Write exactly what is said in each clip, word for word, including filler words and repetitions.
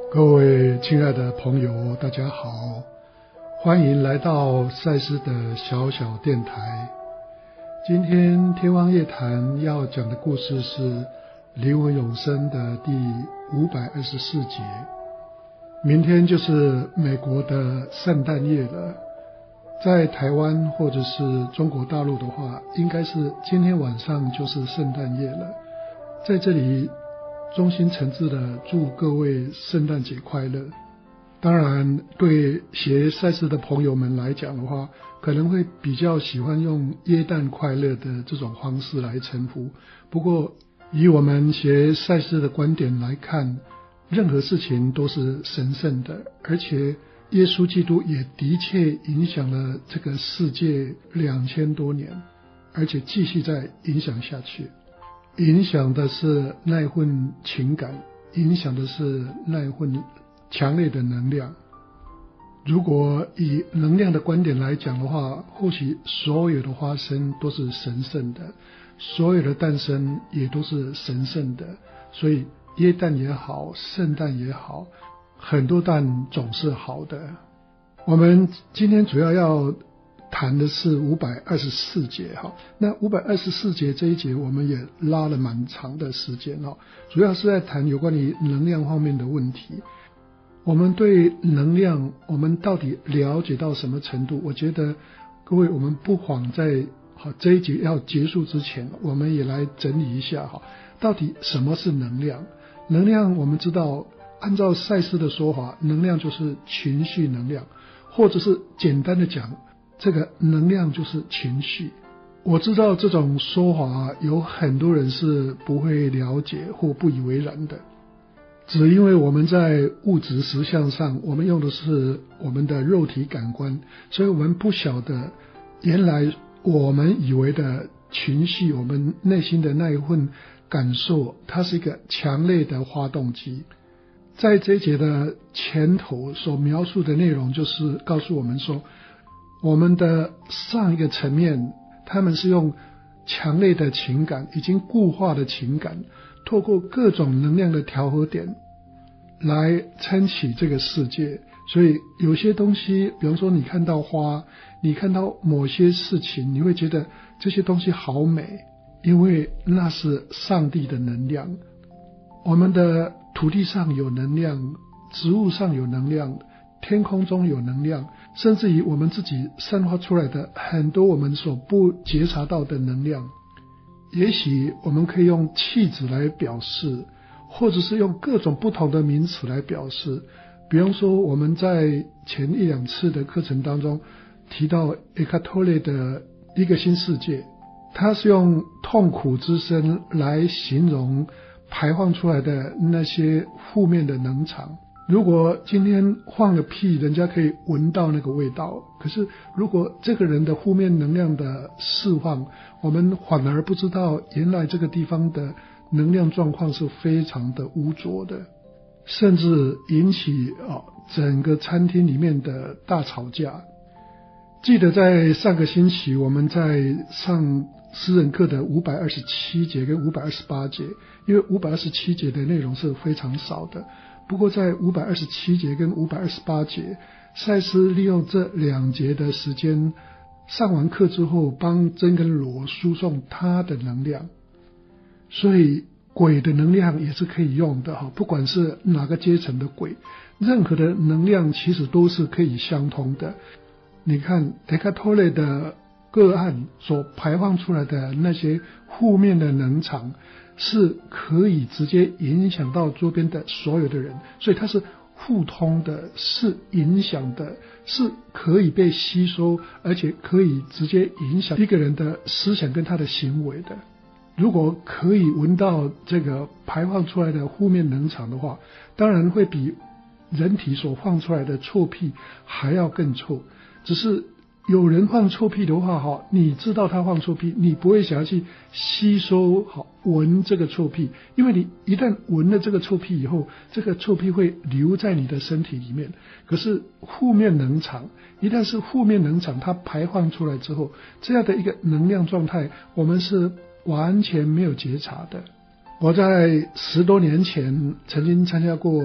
各位亲爱的朋友，大家好，欢迎来到赛斯的小小电台。今天天方夜谭要讲的故事是灵魂永生的第五百二十四节。明天就是美国的圣诞夜了，在台湾或者是中国大陆的话，应该是今天晚上就是圣诞夜了。在这里衷心诚挚的祝各位圣诞节快乐。当然对学赛斯的朋友们来讲的话，可能会比较喜欢用耶诞快乐的这种方式来称呼。不过以我们学赛斯的观点来看，任何事情都是神圣的，而且耶稣基督也的确影响了这个世界两千多年，而且继续在影响下去。影响的是那一份情感，影响的是那一份强烈的能量。如果以能量的观点来讲的话，或许所有的发生都是神圣的，所有的诞生也都是神圣的。所以耶诞也好，圣诞也好，很多诞总是好的。我们今天主要要谈的是五百二十四节哈，那五百二十四节这一节我们也拉了蛮长的时间哈，主要是在谈有关于能量方面的问题。我们对能量，我们到底了解到什么程度？我觉得各位，我们不妨在好这一节要结束之前，我们也来整理一下哈，到底什么是能量？能量我们知道，按照赛斯的说法，能量就是情绪能量，或者是简单的讲，这个能量就是情绪。我知道这种说法有很多人是不会了解或不以为然的，只因为我们在物质实相上，我们用的是我们的肉体感官，所以我们不晓得原来我们以为的情绪，我们内心的那一份感受，它是一个强烈的发动机。在这一节的前头所描述的内容，就是告诉我们说，我们的上一个层面，他们是用强烈的情感，已经固化的情感，透过各种能量的调和点来撑起这个世界。所以有些东西，比方说你看到花，你看到某些事情，你会觉得这些东西好美，因为那是上帝的能量。我们的土地上有能量，植物上有能量，天空中有能量，甚至于我们自己散发出来的很多我们所不觉察到的能量。也许我们可以用气质来表示，或者是用各种不同的名词来表示。比方说我们在前一两次的课程当中提到埃卡托雷的一个新世界，它是用痛苦之声来形容排放出来的那些负面的能场。如果今天放个屁，人家可以闻到那个味道，可是如果这个人的负面能量的释放，我们反而不知道原来这个地方的能量状况是非常的污浊的，甚至引起、哦、整个餐厅里面的大吵架。记得在上个星期我们在上私人课的五百二十七节跟五百二十八节，因为五百二十七节的内容是非常少的，不过在五百二十七节跟五百二十八节，赛斯利用这两节的时间，上完课之后帮真跟罗输送他的能量。所以鬼的能量也是可以用的，不管是哪个阶层的鬼，任何的能量其实都是可以相通的。你看德卡托雷的个案所排放出来的那些负面的能场，是可以直接影响到周边的所有的人，所以它是互通的，是影响的，是可以被吸收，而且可以直接影响一个人的思想跟他的行为的。如果可以闻到这个排放出来的负面能场的话，当然会比人体所放出来的臭屁还要更臭。只是有人放臭屁的话，好，你知道他放臭屁，你不会想要去吸收好闻这个臭屁，因为你一旦闻了这个臭屁以后，这个臭屁会留在你的身体里面。可是负面能场，一旦是负面能场，它排放出来之后，这样的一个能量状态，我们是完全没有觉察的。我在十多年前曾经参加过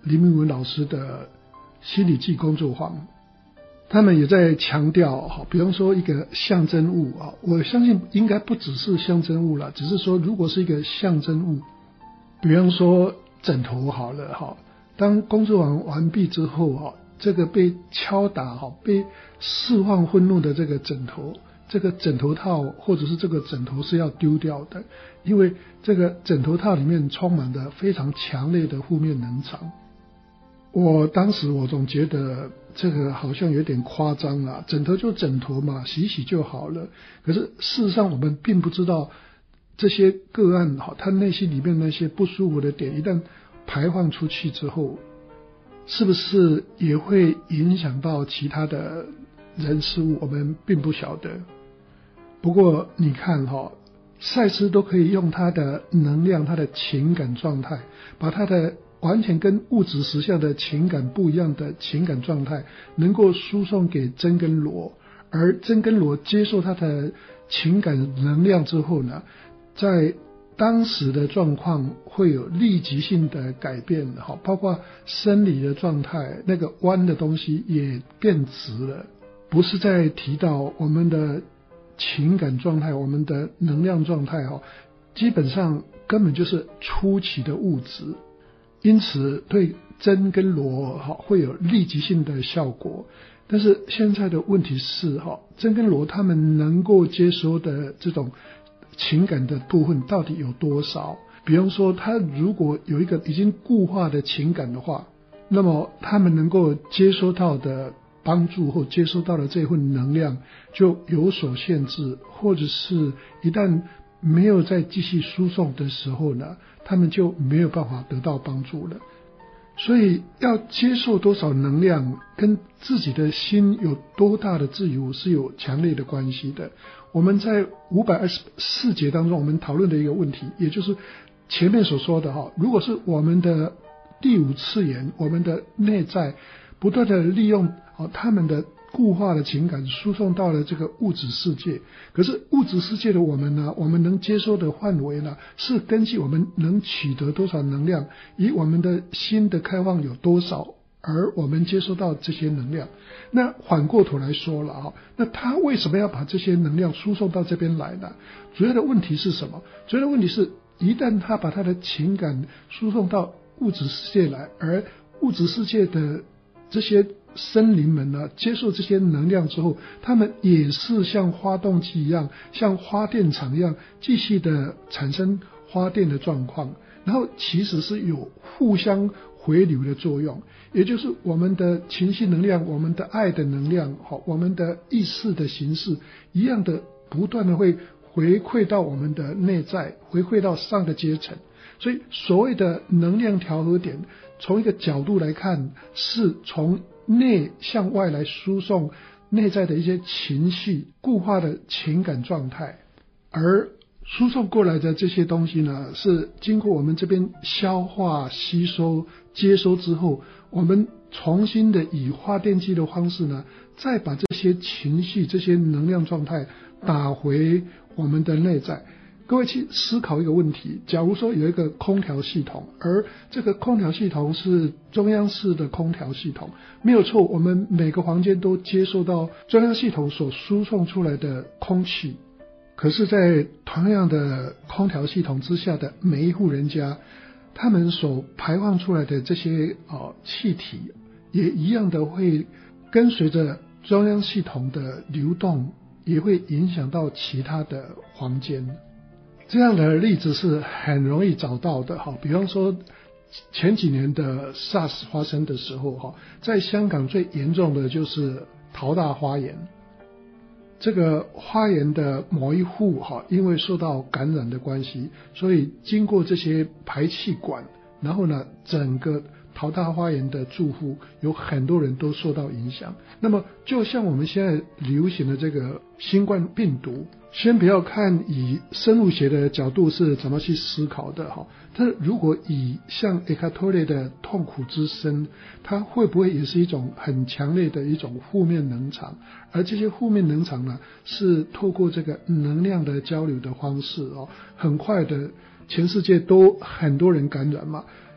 林明文老师的心理剂工作坊，他们也在强调，比方说一个象征物，我相信应该不只是象征物了，只是说如果是一个象征物，比方说枕头好了，当工作坊完毕之后，这个被敲打被释放愤怒的这个枕头，这个枕头套或者是这个枕头是要丢掉的，因为这个枕头套里面充满了非常强烈的负面能场。我当时我总觉得这个好像有点夸张啊，枕头就枕头嘛，洗洗就好了。可是事实上我们并不知道这些个案他内心里面那些不舒服的点一旦排放出去之后，是不是也会影响到其他的人事物，我们并不晓得。不过你看赛斯都可以用他的能量，他的情感状态，把他的完全跟物质实相的情感不一样的情感状态能够输送给真跟罗，而真跟罗接受他的情感能量之后呢，在当时的状况会有立即性的改变，包括生理的状态，那个弯的东西也变直了。不是在提到我们的情感状态，我们的能量状态基本上根本就是初期的物质，因此对真跟罗会有立即性的效果。但是现在的问题是真跟罗他们能够接收的这种情感的部分到底有多少。比方说他如果有一个已经固化的情感的话，那么他们能够接收到的帮助或接收到的这份能量就有所限制，或者是一旦没有再继续输送的时候呢，他们就没有办法得到帮助了。所以要接受多少能量跟自己的心有多大的自由是有强烈的关系的。我们在五百二十四节当中我们讨论的一个问题，也就是前面所说的如果是我们的第五次元，我们的内在不断的利用他们的固化的情感输送到了这个物质世界，可是物质世界的我们呢，我们能接收的范围呢，是根据我们能取得多少能量，以我们的心的开放有多少，而我们接收到这些能量。那反过头来说了，那他为什么要把这些能量输送到这边来呢？主要的问题是什么？主要的问题是一旦他把他的情感输送到物质世界来，而物质世界的这些生灵们呢，接受这些能量之后，他们也是像发动机一样，像发电厂一样，继续的产生发电的状况，然后其实是有互相回流的作用，也就是我们的情绪能量，我们的爱的能量，我们的意识的形式一样的不断的会回馈到我们的内在，回馈到上个阶层。所以所谓的能量调和点，从一个角度来看，是从内向外来输送内在的一些情绪固化的情感状态，而输送过来的这些东西呢，是经过我们这边消化吸收接收之后，我们重新的以发电机的方式呢，再把这些情绪这些能量状态打回我们的内在。各位去思考一个问题，假如说有一个空调系统，而这个空调系统是中央式的空调系统，没有错，我们每个房间都接受到中央系统所输送出来的空气，可是在同样的空调系统之下的每一户人家，他们所排放出来的这些、呃、气体也一样的会跟随着中央系统的流动，也会影响到其他的房间。这样的例子是很容易找到的，比方说前几年的 SARS 发生的时候，在香港最严重的就是淘大花园。这个花园的某一户因为受到感染的关系，所以经过这些排气管，然后呢整个淘大花园的住户有很多人都受到影响。那么就像我们现在流行的这个新冠病毒，先不要看以生物学的角度是怎么去思考的，它如果以像埃卡托雷的痛苦之声，它会不会也是一种很强烈的一种负面能场？而这些负面能场呢，是透过这个能量的交流的方式，很快的全世界都很多人感染嘛。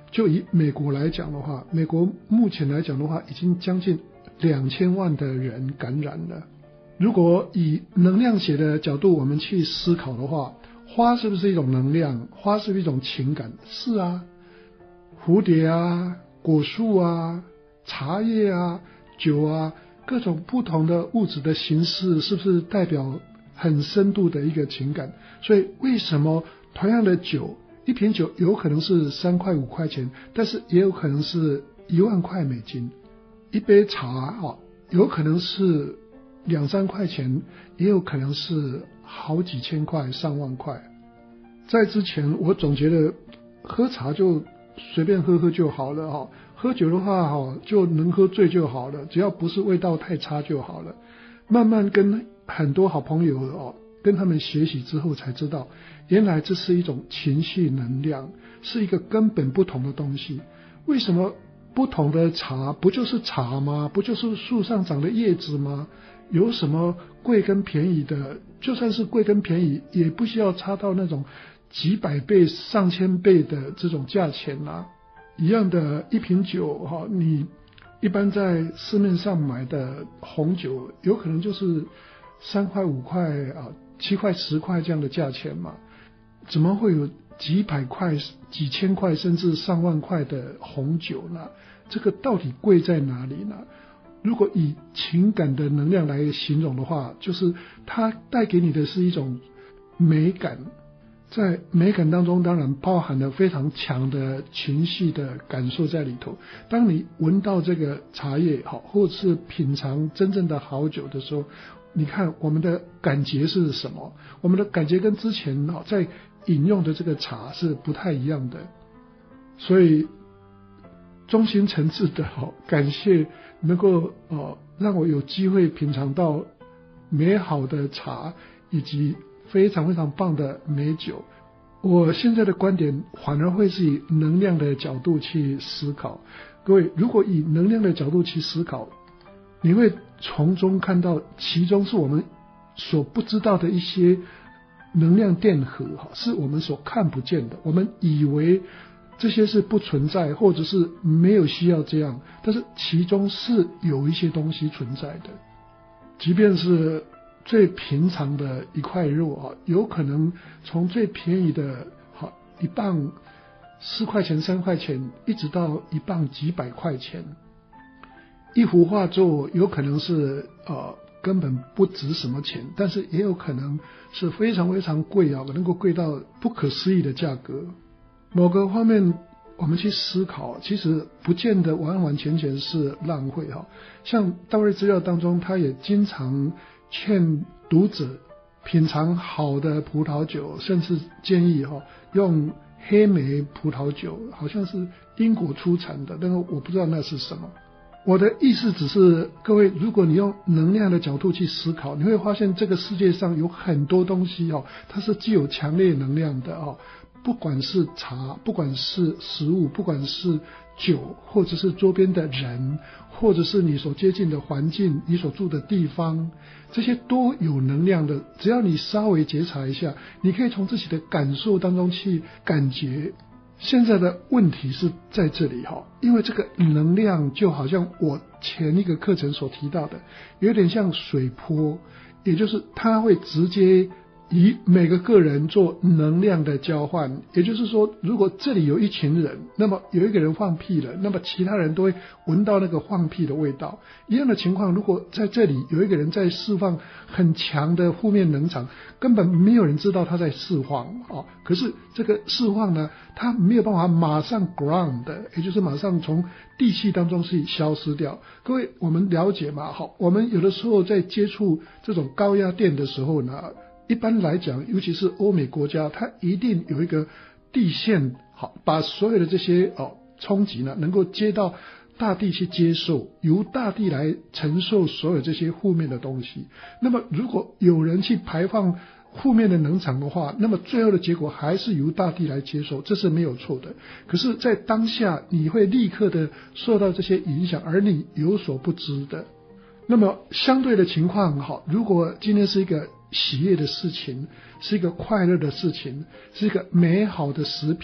就以美国来讲的话，美国目前来讲的话，已经将近两千万的人感染了。如果以能量学的角度我们去思考的话，花是不是一种能量？花是不是一种情感？是啊。蝴蝶啊，果树啊，茶叶啊，酒啊，各种不同的物质的形式，是不是代表很深度的一个情感？所以为什么同样的酒，一瓶酒有可能是三块五块钱，但是也有可能是一万块美金；一杯茶啊，有可能是两三块钱，也有可能是好几千块、上万块。在之前，我总觉得喝茶就随便喝喝就好了哈，喝酒的话哈就能喝醉就好了，只要不是味道太差就好了。慢慢跟很多好朋友哦，跟他们学习之后才知道，原来这是一种情绪能量，是一个根本不同的东西。为什么不同的茶不就是茶吗？不就是树上长的叶子吗？有什么贵跟便宜的？就算是贵跟便宜，也不需要差到那种几百倍、上千倍的这种价钱啊。一样的一瓶酒哈，你一般在市面上买的红酒，有可能就是三块、五块啊、七块、十块这样的价钱嘛，怎么会有几百块、几千块甚至上万块的红酒呢？这个到底贵在哪里呢？如果以情感的能量来形容的话，就是它带给你的是一种美感，在美感当中当然包含了非常强的情绪的感受在里头。当你闻到这个茶叶好，或者是品尝真正的好酒的时候，你看我们的感觉是什么？我们的感觉跟之前在饮用的这个茶是不太一样的。所以衷心诚挚的感谢能够呃让我有机会品尝到美好的茶以及非常非常棒的美酒。我现在的观点反而会是以能量的角度去思考。各位，如果以能量的角度去思考，你会从中看到其中是我们所不知道的一些能量电荷，是我们所看不见的。我们以为这些是不存在，或者是没有需要这样，但是其中是有一些东西存在的。即便是最平常的一块肉啊，有可能从最便宜的好一磅四块钱、三块钱，一直到一磅几百块钱。一幅画作有可能是呃根本不值什么钱，但是也有可能是非常非常贵啊，能够贵到不可思议的价格。某个方面我们去思考，其实不见得完完全全是浪费哈。像大卫资料当中，他也经常劝读者品尝好的葡萄酒，甚至建议哈用黑莓葡萄酒，好像是英国出产的，但是我不知道那是什么。我的意思只是，各位，如果你用能量的角度去思考，你会发现这个世界上有很多东西哦，它是具有强烈能量的哦。不管是茶，不管是食物，不管是酒，或者是周边的人，或者是你所接近的环境，你所住的地方，这些都有能量的。只要你稍微觉察一下，你可以从自己的感受当中去感觉。现在的问题是在这里哈，因为这个能量就好像我前一个课程所提到的，有点像水波，也就是它会直接以每个个人做能量的交换。也就是说，如果这里有一群人，那么有一个人放屁了，那么其他人都会闻到那个放屁的味道。一样的情况，如果在这里有一个人在释放很强的负面能场，根本没有人知道他在释放啊。可是这个释放呢，它没有办法马上 ground， 也就是马上从地气当中去消失掉。各位，我们了解嘛？好，我们有的时候在接触这种高压电的时候呢，一般来讲，尤其是欧美国家，它一定有一个地线，好，把所有的这些哦冲击呢，能够接到大地去接受，由大地来承受所有这些负面的东西。那么，如果有人去排放负面的能场的话，那么最后的结果还是由大地来接受，这是没有错的。可是，在当下，你会立刻的受到这些影响，而你有所不知的。那么，相对的情况，好，如果今天是一个喜悦的事情，是一个快乐的事情，是一个美好的食品，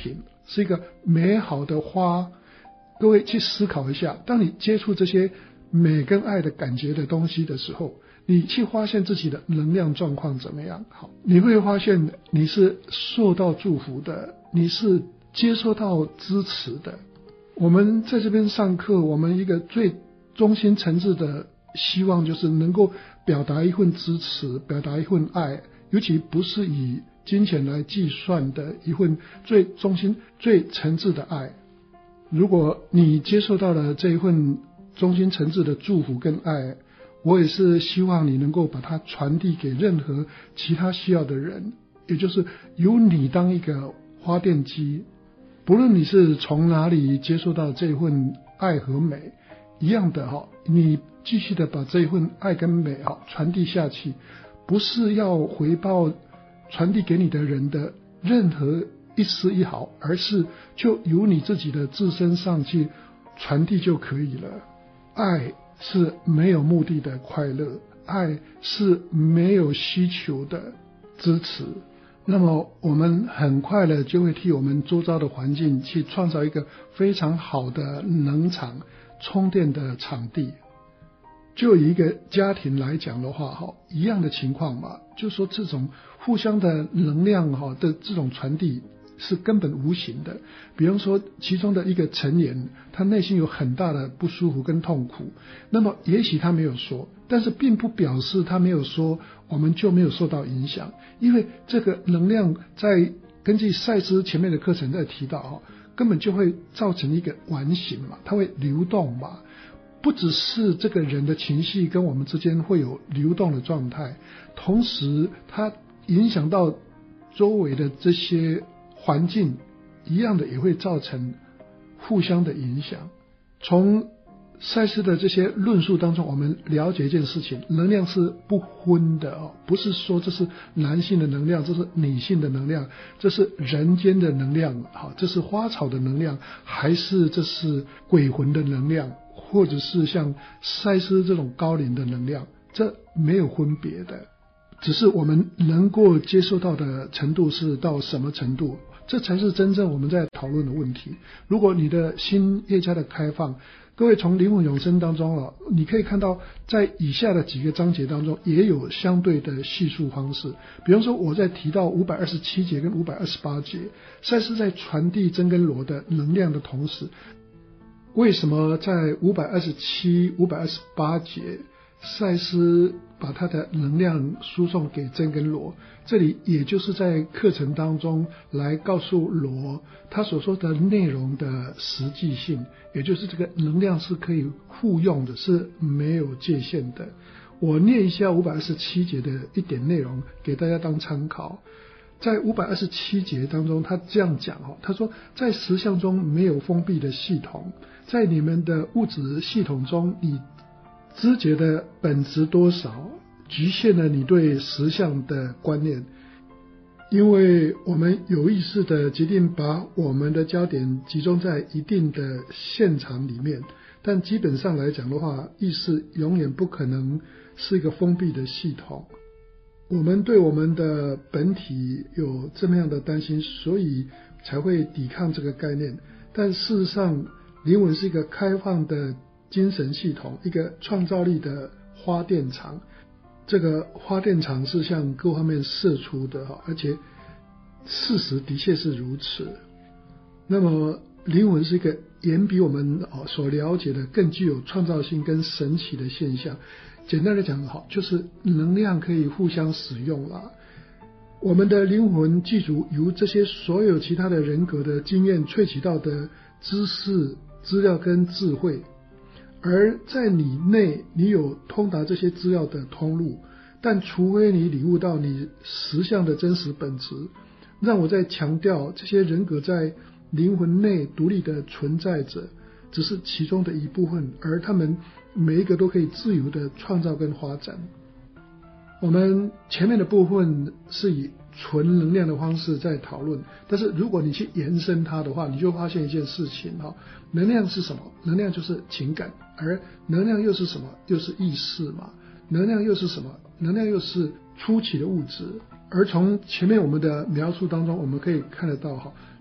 是一个美好的花。各位去思考一下，当你接触这些美跟爱的感觉的东西的时候，你去发现自己的能量状况怎么样？好，你会发现你是受到祝福的，你是接受到支持的。我们在这边上课，我们一个最中心层次的希望就是能够表达一份支持，表达一份爱，尤其不是以金钱来计算的一份最中心最层次的爱。如果你接受到了这一份中心层次的祝福跟爱，我也是希望你能够把它传递给任何其他需要的人，也就是由你当一个发电机，不论你是从哪里接受到这份爱和美，一样的哈，你继续的把这份爱跟美哈传递下去，不是要回报传递给你的人的任何一丝一毫，而是就由你自己的自身上去传递就可以了。爱是没有目的的快乐，爱是没有需求的支持。那么我们很快的就会替我们周遭的环境去创造一个非常好的能场充电的场地。就以一个家庭来讲的话，一样的情况嘛，就是说这种互相的能量的这种传递是根本无形的。比方说其中的一个成员，他内心有很大的不舒服跟痛苦，那么也许他没有说，但是并不表示他没有说我们就没有受到影响，因为这个能量在根据赛斯前面的课程在提到，根本就会造成一个完形嘛，它会流动嘛。不只是这个人的情绪跟我们之间会有流动的状态，同时它影响到周围的这些环境，一样的也会造成互相的影响。从赛斯的这些论述当中，我们了解一件事情，能量是不分的哦，不是说这是男性的能量，这是女性的能量，这是人间的能量，好，这是花草的能量，还是这是鬼魂的能量，或者是像赛斯这种高灵的能量，这没有分别的，只是我们能够接受到的程度是到什么程度，这才是真正我们在讨论的问题。如果你的心越加的开放，各位从灵魂永生当中了，你可以看到在以下的几个章节当中也有相对的叙述方式。比方说我在提到五百二十七节跟五百二十八节，赛斯在传递真跟罗的能量的同时，为什么在五百二十七、五百二十八节赛斯把他的能量输送给真跟罗？这里也就是在课程当中来告诉罗他所说的内容的实际性，也就是这个能量是可以互用的，是没有界限的。我念一下五百二十七节的一点内容给大家当参考。在五百二十七节当中，他这样讲，他说在实相中没有封闭的系统，在你们的物质系统中，你知觉的本质多少局限了你对实相的观念，因为我们有意识的决定把我们的焦点集中在一定的现场里面，但基本上来讲的话，意识永远不可能是一个封闭的系统。我们对我们的本体有这么样的担心，所以才会抵抗这个概念，但事实上灵魂是一个开放的精神系统，一个创造力的发电厂。这个发电厂是向各方面射出的，而且事实的确是如此。那么灵魂是一个远比我们所了解的更具有创造性跟神奇的现象。简单的讲，就是能量可以互相使用啦。我们的灵魂记住由这些所有其他的人格的经验萃取到的知识、资料跟智慧，而在你内你有通达这些资料的通路，但除非你领悟到你实相的真实本质。让我再强调，这些人格在灵魂内独立的存在着，只是其中的一部分，而他们每一个都可以自由的创造跟发展。我们前面的部分是以纯能量的方式在讨论，但是如果你去延伸它的话，你就发现一件事情，能量是什么？能量就是情感，而能量又是什么？又是意识嘛。能量又是什么？能量又是初期的物质。而从前面我们的描述当中，我们可以看得到，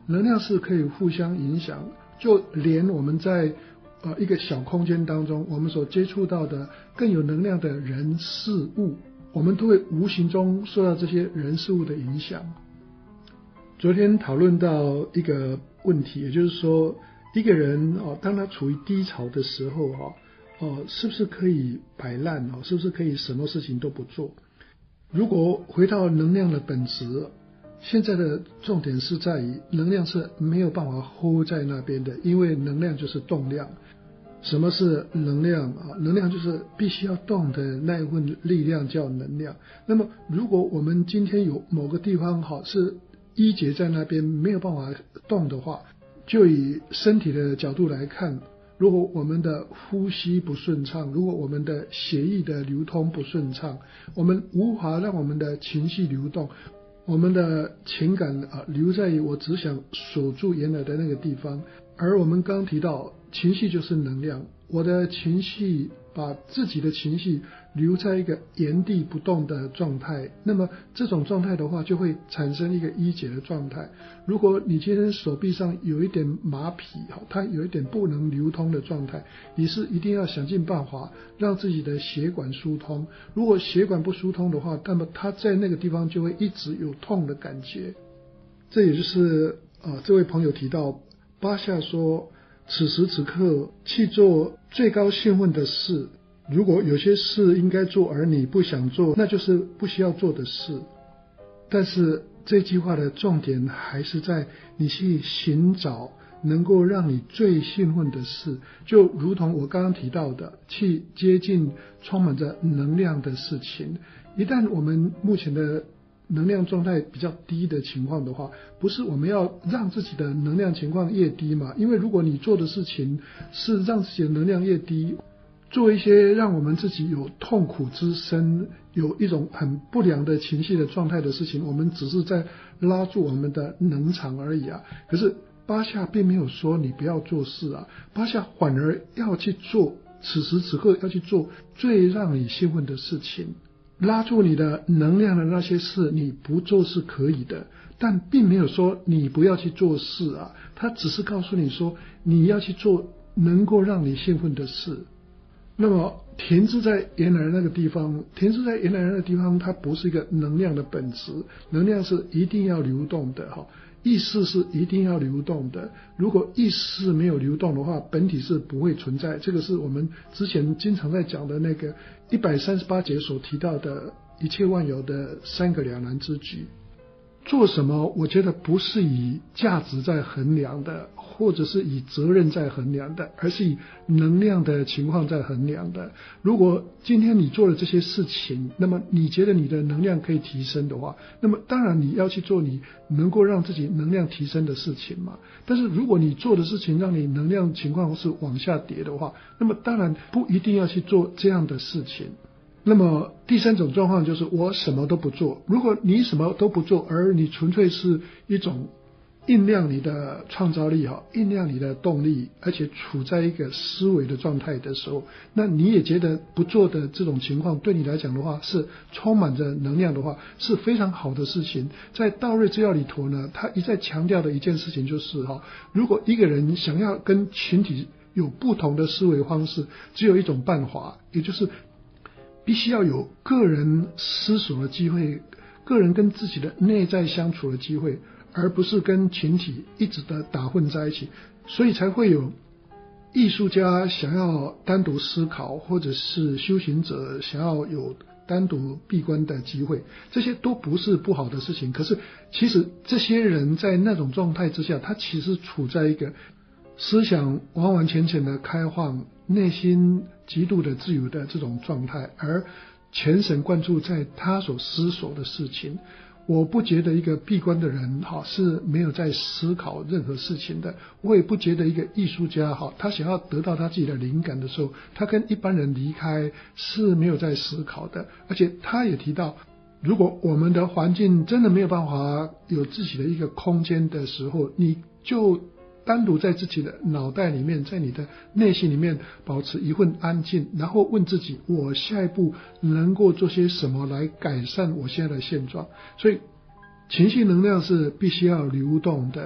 能量是可以互相影响，就连我们在呃一个小空间当中，我们所接触到的更有能量的人事物，我们都会无形中受到这些人事物的影响。昨天讨论到一个问题，也就是说一个人哦，当他处于低潮的时候哦，哦，是不是可以摆烂哦？是不是可以什么事情都不做？如果回到能量的本质，现在的重点是在于能量是没有办法 hold 在那边的，因为能量就是动量。什么是能量啊？能量就是必须要动的那一份力量叫能量。那么如果我们今天有某个地方好是一结在那边没有办法动的话，就以身体的角度来看，如果我们的呼吸不顺畅，如果我们的血液的流通不顺畅，我们无法让我们的情绪流动，我们的情感啊留在于我只想锁住原来的那个地方。而我们刚刚提到情绪就是能量，我的情绪把自己的情绪留在一个原地不动的状态，那么这种状态的话就会产生一个淤结的状态。如果你今天手臂上有一点麻痹，它有一点不能流通的状态，你是一定要想尽办法让自己的血管疏通。如果血管不疏通的话，那么它在那个地方就会一直有痛的感觉。这也就是呃这位朋友提到巴夏说，此时此刻去做最高兴奋的事，如果有些事应该做而你不想做，那就是不需要做的事。但是这句话的重点还是在你去寻找能够让你最兴奋的事，就如同我刚刚提到的，去接近充满着能量的事情。一旦我们目前的能量状态比较低的情况的话，不是我们要让自己的能量情况越低嘛？因为如果你做的事情是让自己的能量越低，做一些让我们自己有痛苦之身，有一种很不良的情绪的状态的事情，我们只是在拉住我们的能场而已啊。可是巴夏并没有说你不要做事啊，巴夏反而要去做，此时此刻要去做最让你兴奋的事情。拉住你的能量的那些事你不做是可以的，但并没有说你不要去做事啊，他只是告诉你说你要去做能够让你兴奋的事。那么停滞在原来那个地方，停滞在原来那个地方，它不是一个能量的本质，能量是一定要流动的哈，意识是一定要流动的。如果意识没有流动的话，本体是不会存在。这个是我们之前经常在讲的那个一百三十八节所提到的一切万有的三个两难之举。做什么我觉得不是以价值在衡量的，或者是以责任在衡量的，而是以能量的情况在衡量的。如果今天你做了这些事情，那么你觉得你的能量可以提升的话，那么当然你要去做你能够让自己能量提升的事情嘛。但是如果你做的事情让你能量情况是往下跌的话，那么当然不一定要去做这样的事情。那么第三种状况就是我什么都不做。如果你什么都不做，而你纯粹是一种酝酿你的创造力哈，酝酿你的动力，而且处在一个思维的状态的时候，那你也觉得不做的这种情况对你来讲的话是充满着能量的话，是非常好的事情。在道瑞之要里头呢，他一再强调的一件事情就是哈，如果一个人想要跟群体有不同的思维方式，只有一种办法，也就是必须要有个人思索的机会，个人跟自己的内在相处的机会，而不是跟群体一直的打混在一起。所以才会有艺术家想要单独思考，或者是修行者想要有单独闭关的机会，这些都不是不好的事情。可是其实这些人在那种状态之下，他其实处在一个思想完完全全的开放，内心极度的自由的这种状态，而全神贯注在他所思索的事情。我不觉得一个闭关的人哈是没有在思考任何事情的，我也不觉得一个艺术家哈他想要得到他自己的灵感的时候，他跟一般人离开是没有在思考的。而且他也提到，如果我们的环境真的没有办法有自己的一个空间的时候，你就单独在自己的脑袋里面，在你的内心里面保持一份安静，然后问自己，我下一步能够做些什么来改善我现在的现状。所以情绪能量是必须要流动的，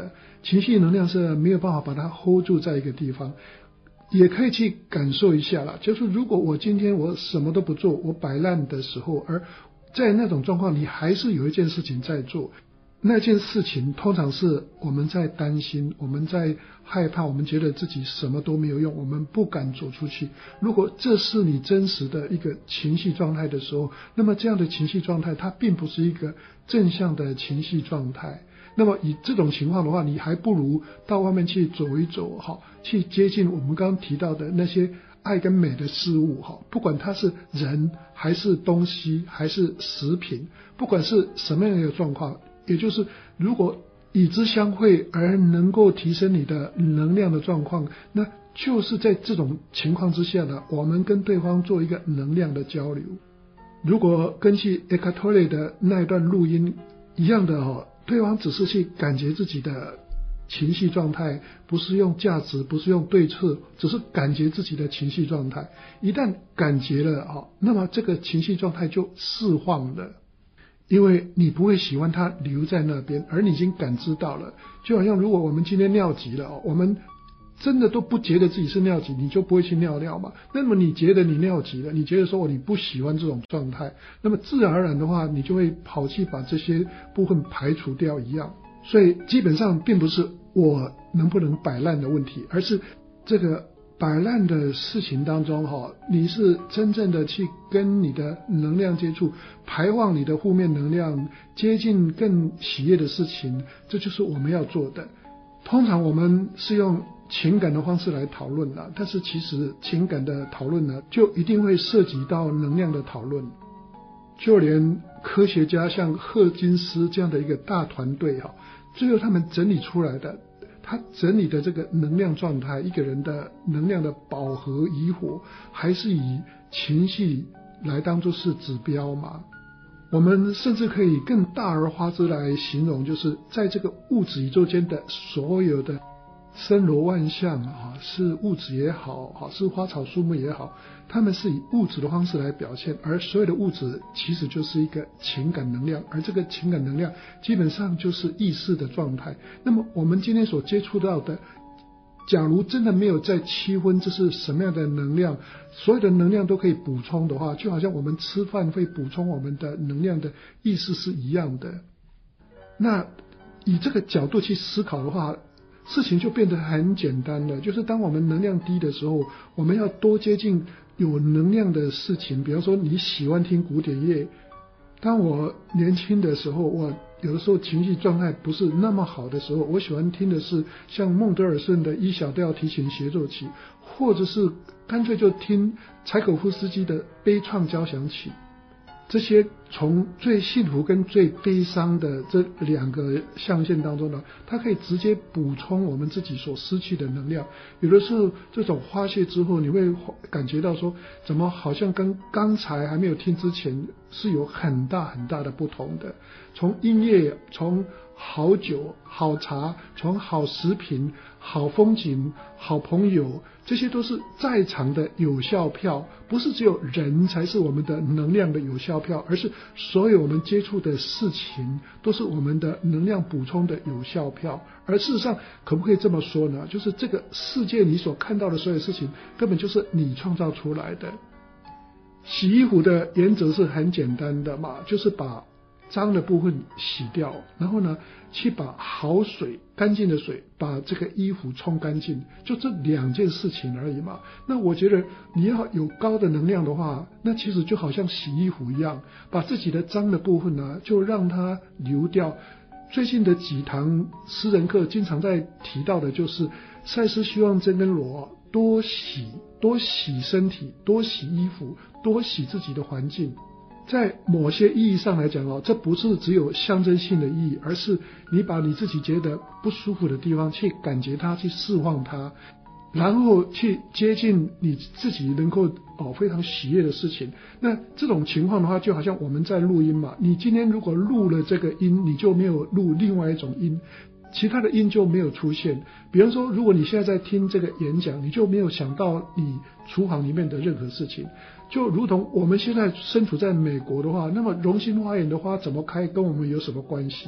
情绪能量是没有办法把它 hold 住在一个地方。也可以去感受一下啦，就是如果我今天我什么都不做，我摆烂的时候，而在那种状况你还是有一件事情在做，那件事情通常是我们在担心，我们在害怕，我们觉得自己什么都没有用，我们不敢走出去。如果这是你真实的一个情绪状态的时候，那么这样的情绪状态它并不是一个正向的情绪状态。那么以这种情况的话，你还不如到外面去走一走，好，去接近我们刚刚提到的那些爱跟美的事物，好，不管它是人还是东西还是食品，不管是什么样的状况，也就是如果与之相会而能够提升你的能量的状况，那就是在这种情况之下呢，我们跟对方做一个能量的交流。如果根据 Eckhart Tolle 的那一段录音一样的哦，对方只是去感觉自己的情绪状态，不是用价值，不是用对策，只是感觉自己的情绪状态。一旦感觉了哦，那么这个情绪状态就释放了，因为你不会喜欢它留在那边，而你已经感知到了。就好像如果我们今天尿急了哦，我们真的都不觉得自己是尿急，你就不会去尿尿嘛。那么你觉得你尿急了，你觉得说你不喜欢这种状态，那么自然而然的话，你就会跑去把这些部分排除掉一样。所以基本上并不是我能不能摆烂的问题，而是这个摆烂的事情当中哈，你是真正的去跟你的能量接触，排放你的负面能量，接近更喜悦的事情，这就是我们要做的。通常我们是用情感的方式来讨论啦，但是其实情感的讨论呢，就一定会涉及到能量的讨论。就连科学家像赫金斯这样的一个大团队哈，最后他们整理出来的，他整理的这个能量状态，一个人的能量的饱和与否，还是以情绪来当作是指标嘛。我们甚至可以更大而化之来形容，就是在这个物质宇宙间的所有的森罗万象啊，是物质也好，是花草树木也好，它们是以物质的方式来表现，而所有的物质其实就是一个情感能量，而这个情感能量基本上就是意识的状态。那么我们今天所接触到的，假如真的没有在区分这是什么样的能量，所有的能量都可以补充的话，就好像我们吃饭会补充我们的能量的意思是一样的。那以这个角度去思考的话，事情就变得很简单了，就是当我们能量低的时候，我们要多接近有能量的事情。比方说你喜欢听古典乐，当我年轻的时候，我有的时候情绪状态不是那么好的时候，我喜欢听的是像孟德尔森的一小调提琴协奏曲，或者是干脆就听柴可夫斯基的悲怆交响曲。这些从最幸福跟最悲伤的这两个象限当中呢，它可以直接补充我们自己所失去的能量。有的时候这种发泄之后，你会感觉到说，怎么好像跟刚才还没有听之前是有很大很大的不同的。从音乐，从好酒好茶，从好食品好风景好朋友，这些都是在场的有效票，不是只有人才是我们的能量的有效票，而是所有我们接触的事情都是我们的能量补充的有效票。而事实上可不可以这么说呢，就是这个世界你所看到的所有事情根本就是你创造出来的。洗衣服的原则是很简单的嘛，就是把脏的部分洗掉，然后呢去把好水干净的水把这个衣服冲干净，就这两件事情而已嘛。那我觉得你要有高的能量的话，那其实就好像洗衣服一样，把自己的脏的部分呢就让它流掉。最近的几堂私人课经常在提到的就是赛斯希望真跟罗多洗多洗身体，多洗衣服，多洗自己的环境。在某些意义上来讲哦，这不是只有象征性的意义，而是你把你自己觉得不舒服的地方去感觉它，去释放它，然后去接近你自己能够哦非常喜悦的事情。那这种情况的话，就好像我们在录音嘛，你今天如果录了这个音，你就没有录另外一种音，其他的音就没有出现。比方说如果你现在在听这个演讲，你就没有想到你厨房里面的任何事情。就如同我们现在身处在美国的话，那么荣兴花园的花怎么开跟我们有什么关系？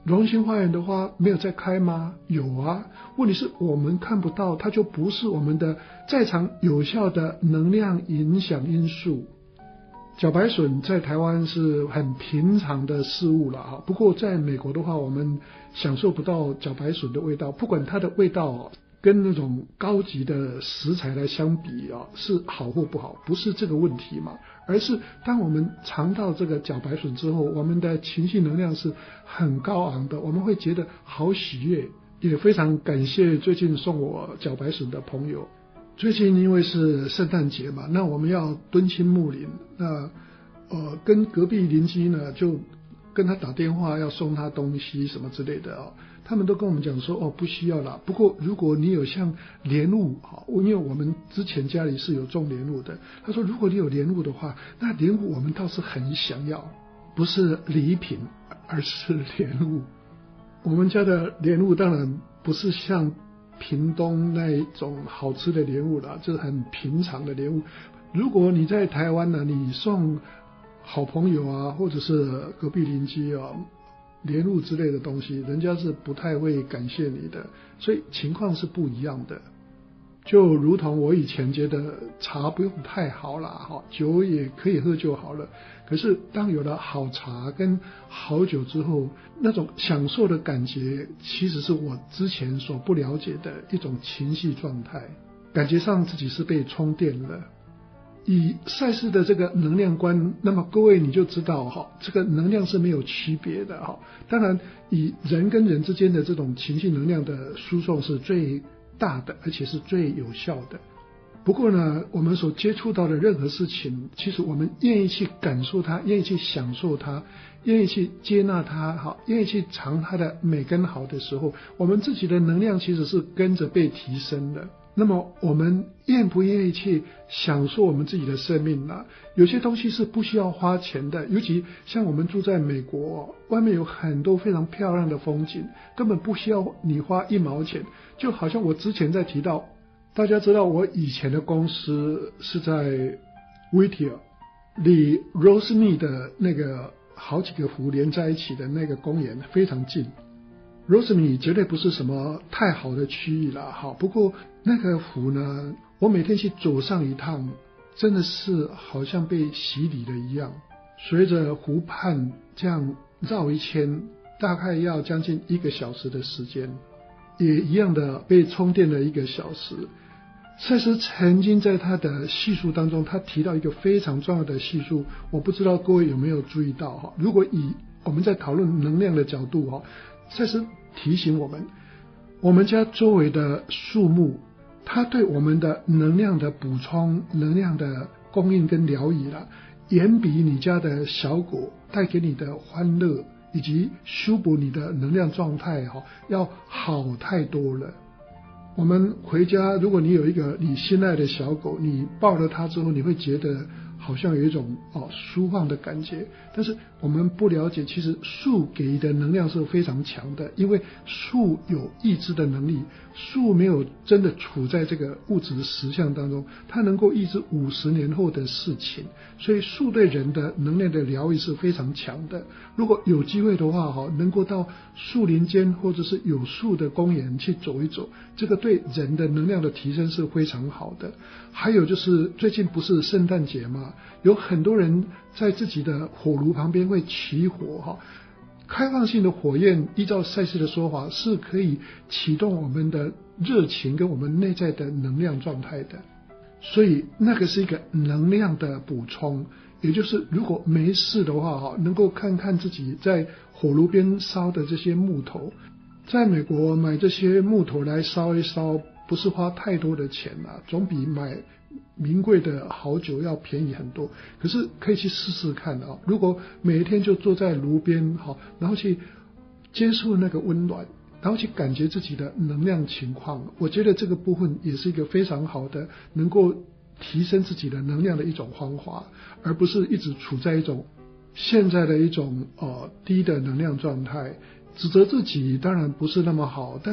荣兴花园的花没有在开吗？有啊，问题是我们看不到，它就不是我们的在场有效的能量影响因素。茭白笋在台湾是很平常的事物了哈，不过在美国的话，我们享受不到茭白笋的味道，不管它的味道跟那种高级的食材来相比啊，是好或不好，不是这个问题嘛，而是当我们尝到这个茭白笋之后，我们的情绪能量是很高昂的，我们会觉得好喜悦，也非常感谢最近送我茭白笋的朋友。最近因为是圣诞节嘛，那我们要敦亲睦邻，那呃跟隔壁邻居呢就跟他打电话要送他东西什么之类的哦，他们都跟我们讲说哦不需要啦，不过如果你有像莲雾哈，因为我们之前家里是有种莲雾的，他说如果你有莲雾的话，那莲雾我们倒是很想要，不是礼品而是莲雾。我们家的莲雾当然不是像屏东那一种好吃的莲雾啦，就是很平常的莲雾。如果你在台湾呢，你送好朋友啊，或者是隔壁邻居啊，莲雾之类的东西，人家是不太会感谢你的，所以情况是不一样的。就如同我以前觉得茶不用太好啦，酒也可以喝就好了，可是当有了好茶跟好酒之后，那种享受的感觉其实是我之前所不了解的一种情绪状态，感觉上自己是被充电了。以赛斯的这个能量观，那么各位你就知道哈，这个能量是没有区别的哈。当然，以人跟人之间的这种情绪能量的输送是最大的，而且是最有效的。不过呢，我们所接触到的任何事情，其实我们愿意去感受它，愿意去享受它，愿意去接纳它，好，愿意去尝它的美跟好的时候，我们自己的能量其实是跟着被提升的。那么我们愿不愿意去享受我们自己的生命呢？有些东西是不需要花钱的，尤其像我们住在美国，外面有很多非常漂亮的风景，根本不需要你花一毛钱。就好像我之前在提到，大家知道我以前的公司是在 Whittier， 离 Rosemead 的那个好几个湖连在一起的那个公园非常近。Rosemead 绝对不是什么太好的区域啦，好，不过那个湖呢，我每天去走上一趟，真的是好像被洗礼了一样。随着湖畔这样绕一圈，大概要将近一个小时的时间，也一样的被充电了一个小时。赛斯曾经在他的叙述当中，他提到一个非常重要的叙述，我不知道各位有没有注意到哈？如果以我们在讨论能量的角度哈，赛斯提醒我们，我们家周围的树木，它对我们的能量的补充、能量的供应跟疗愈啦，远比你家的小狗带给你的欢乐以及修补你的能量状态哈，要好太多了。我们回家，如果你有一个你心爱的小狗，你抱了它之后，你会觉得好像有一种哦舒放的感觉，但是我们不了解，其实树给的能量是非常强的，因为树有意志的能力，树没有真的处在这个物质的实相当中，它能够抑制五十年后的事情，所以树对人的能量的疗愈是非常强的。如果有机会的话哈，能够到树林间或者是有树的公园去走一走，这个对人的能量的提升是非常好的。还有就是最近不是圣诞节吗？有很多人在自己的火炉旁边会起火哈，开放性的火焰，依照赛斯的说法，是可以启动我们的热情跟我们内在的能量状态的。所以那个是一个能量的补充，也就是如果没事的话哈，能够看看自己在火炉边烧的这些木头，在美国买这些木头来烧一烧，不是花太多的钱啦，总比买名贵的好酒要便宜很多。可是可以去试试看啊！如果每一天就坐在炉边哈，然后去接受那个温暖，然后去感觉自己的能量情况，我觉得这个部分也是一个非常好的能够提升自己的能量的一种方法，而不是一直处在一种现在的一种呃低的能量状态。指责自己当然不是那么好，但是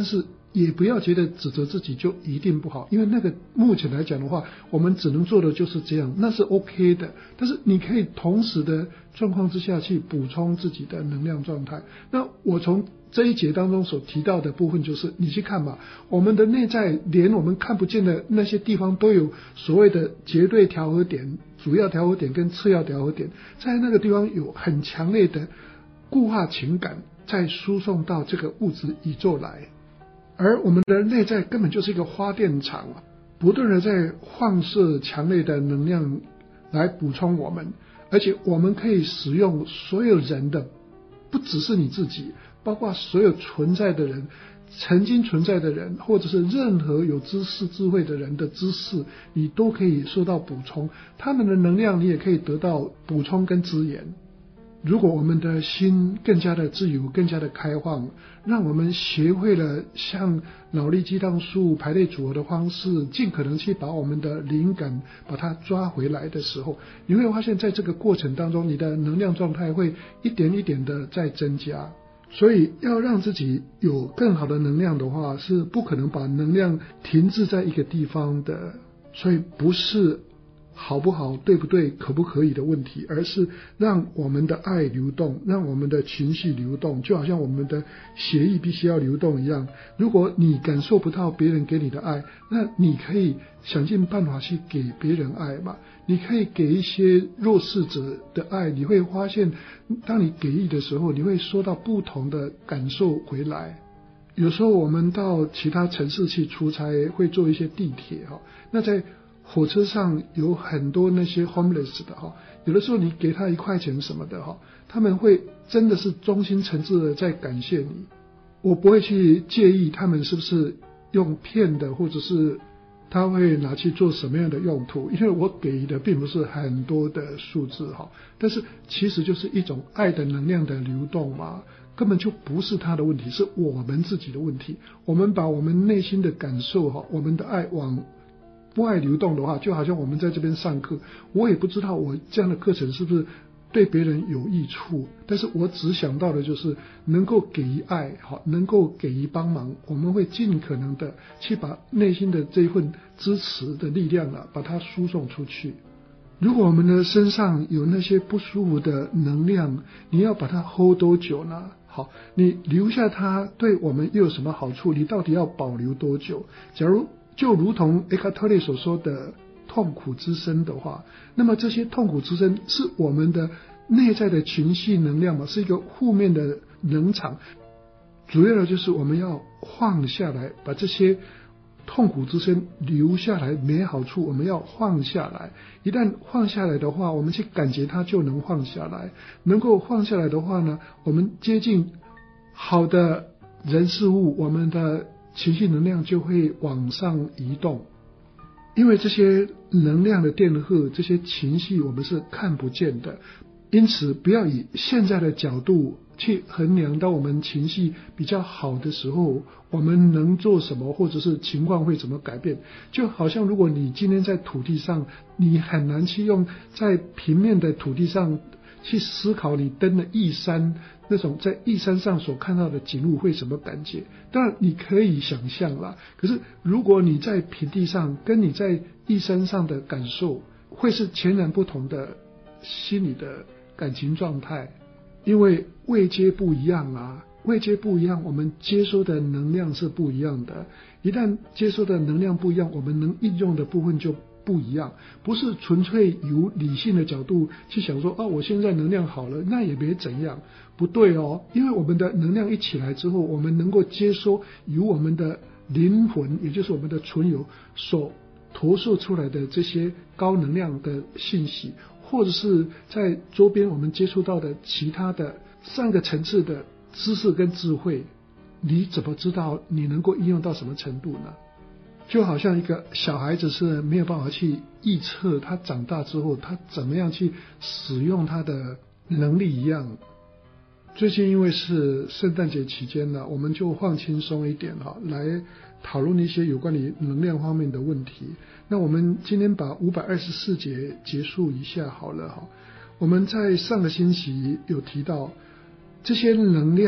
也不要觉得指责自己就一定不好，因为那个目前来讲的话，我们只能做的就是这样，那是 OK 的。但是你可以同时的状况之下去补充自己的能量状态。那我从这一节当中所提到的部分，就是你去看吧，我们的内在连我们看不见的那些地方都有所谓的绝对调和点、主要调和点跟次要调和点，在那个地方有很强烈的固化情感再输送到这个物质宇宙来。而我们的内在根本就是一个发电厂，不断的在放射强烈的能量来补充我们，而且我们可以使用所有人的，不只是你自己，包括所有存在的人，曾经存在的人，或者是任何有知识智慧的人的知识，你都可以受到补充，他们的能量你也可以得到补充跟资源。如果我们的心更加的自由，更加的开放，让我们学会了像脑力激荡术排列组合的方式，尽可能去把我们的灵感把它抓回来的时候，你会发现在这个过程当中，你的能量状态会一点一点的在增加。所以要让自己有更好的能量的话，是不可能把能量停滞在一个地方的。所以不是好不好、对不对、可不可以的问题，而是让我们的爱流动，让我们的情绪流动，就好像我们的血液必须要流动一样。如果你感受不到别人给你的爱，那你可以想尽办法去给别人爱嘛。你可以给一些弱势者的爱，你会发现当你给予的时候，你会收到不同的感受回来。有时候我们到其他城市去出差，会坐一些地铁，那在火车上有很多那些 homeless 的哈，有的时候你给他一块钱什么的哈，他们会真的是衷心诚挚的在感谢你。我不会去介意他们是不是用骗的，或者是他会拿去做什么样的用途，因为我给的并不是很多的数字哈，但是其实就是一种爱的能量的流动嘛，根本就不是他的问题，是我们自己的问题。我们把我们内心的感受哈，我们的爱往不爱流动的话，就好像我们在这边上课，我也不知道我这样的课程是不是对别人有益处，但是我只想到的就是能够给予爱，好，能够给予帮忙，我们会尽可能的去把内心的这一份支持的力量啊，把它输送出去。如果我们的身上有那些不舒服的能量，你要把它 hold 多久呢？好，你留下它对我们又有什么好处？你到底要保留多久？假如就如同埃卡特勒所说的痛苦之声的话，那么这些痛苦之声是我们的内在的情绪能量嘛，是一个负面的能场。主要的就是我们要放下来，把这些痛苦之声留下来，没好处我们要放下来。一旦放下来的话，我们去感觉它就能放下来。能够放下来的话呢，我们接近好的人事物，我们的情绪能量就会往上移动。因为这些能量的电荷，这些情绪我们是看不见的，因此不要以现在的角度去衡量到我们情绪比较好的时候我们能做什么，或者是情况会怎么改变。就好像如果你今天在土地上，你很难去用在平面的土地上去思考你登了玉山，那种在玉山上所看到的景物会什么感觉。当然你可以想象啦，可是如果你在平地上跟你在玉山上的感受会是全然不同的心理的感情状态，因为位阶不一样啊，位阶不一样，我们接收的能量是不一样的。一旦接收的能量不一样，我们能应用的部分就不一样，不是纯粹由理性的角度去想说，哦，我现在能量好了，那也别怎样，不对哦。因为我们的能量一起来之后，我们能够接收由我们的灵魂，也就是我们的存有所投射出来的这些高能量的信息，或者是在周边我们接触到的其他的上个层次的知识跟智慧，你怎么知道你能够应用到什么程度呢？就好像一个小孩子是没有办法去预测他长大之后他怎么样去使用他的能力一样。最近因为是圣诞节期间呢，我们就放轻松一点哈，来讨论一些有关于能量方面的问题。那我们今天把五百二十四节结束一下好了哈。我们在上个星期有提到，这些能量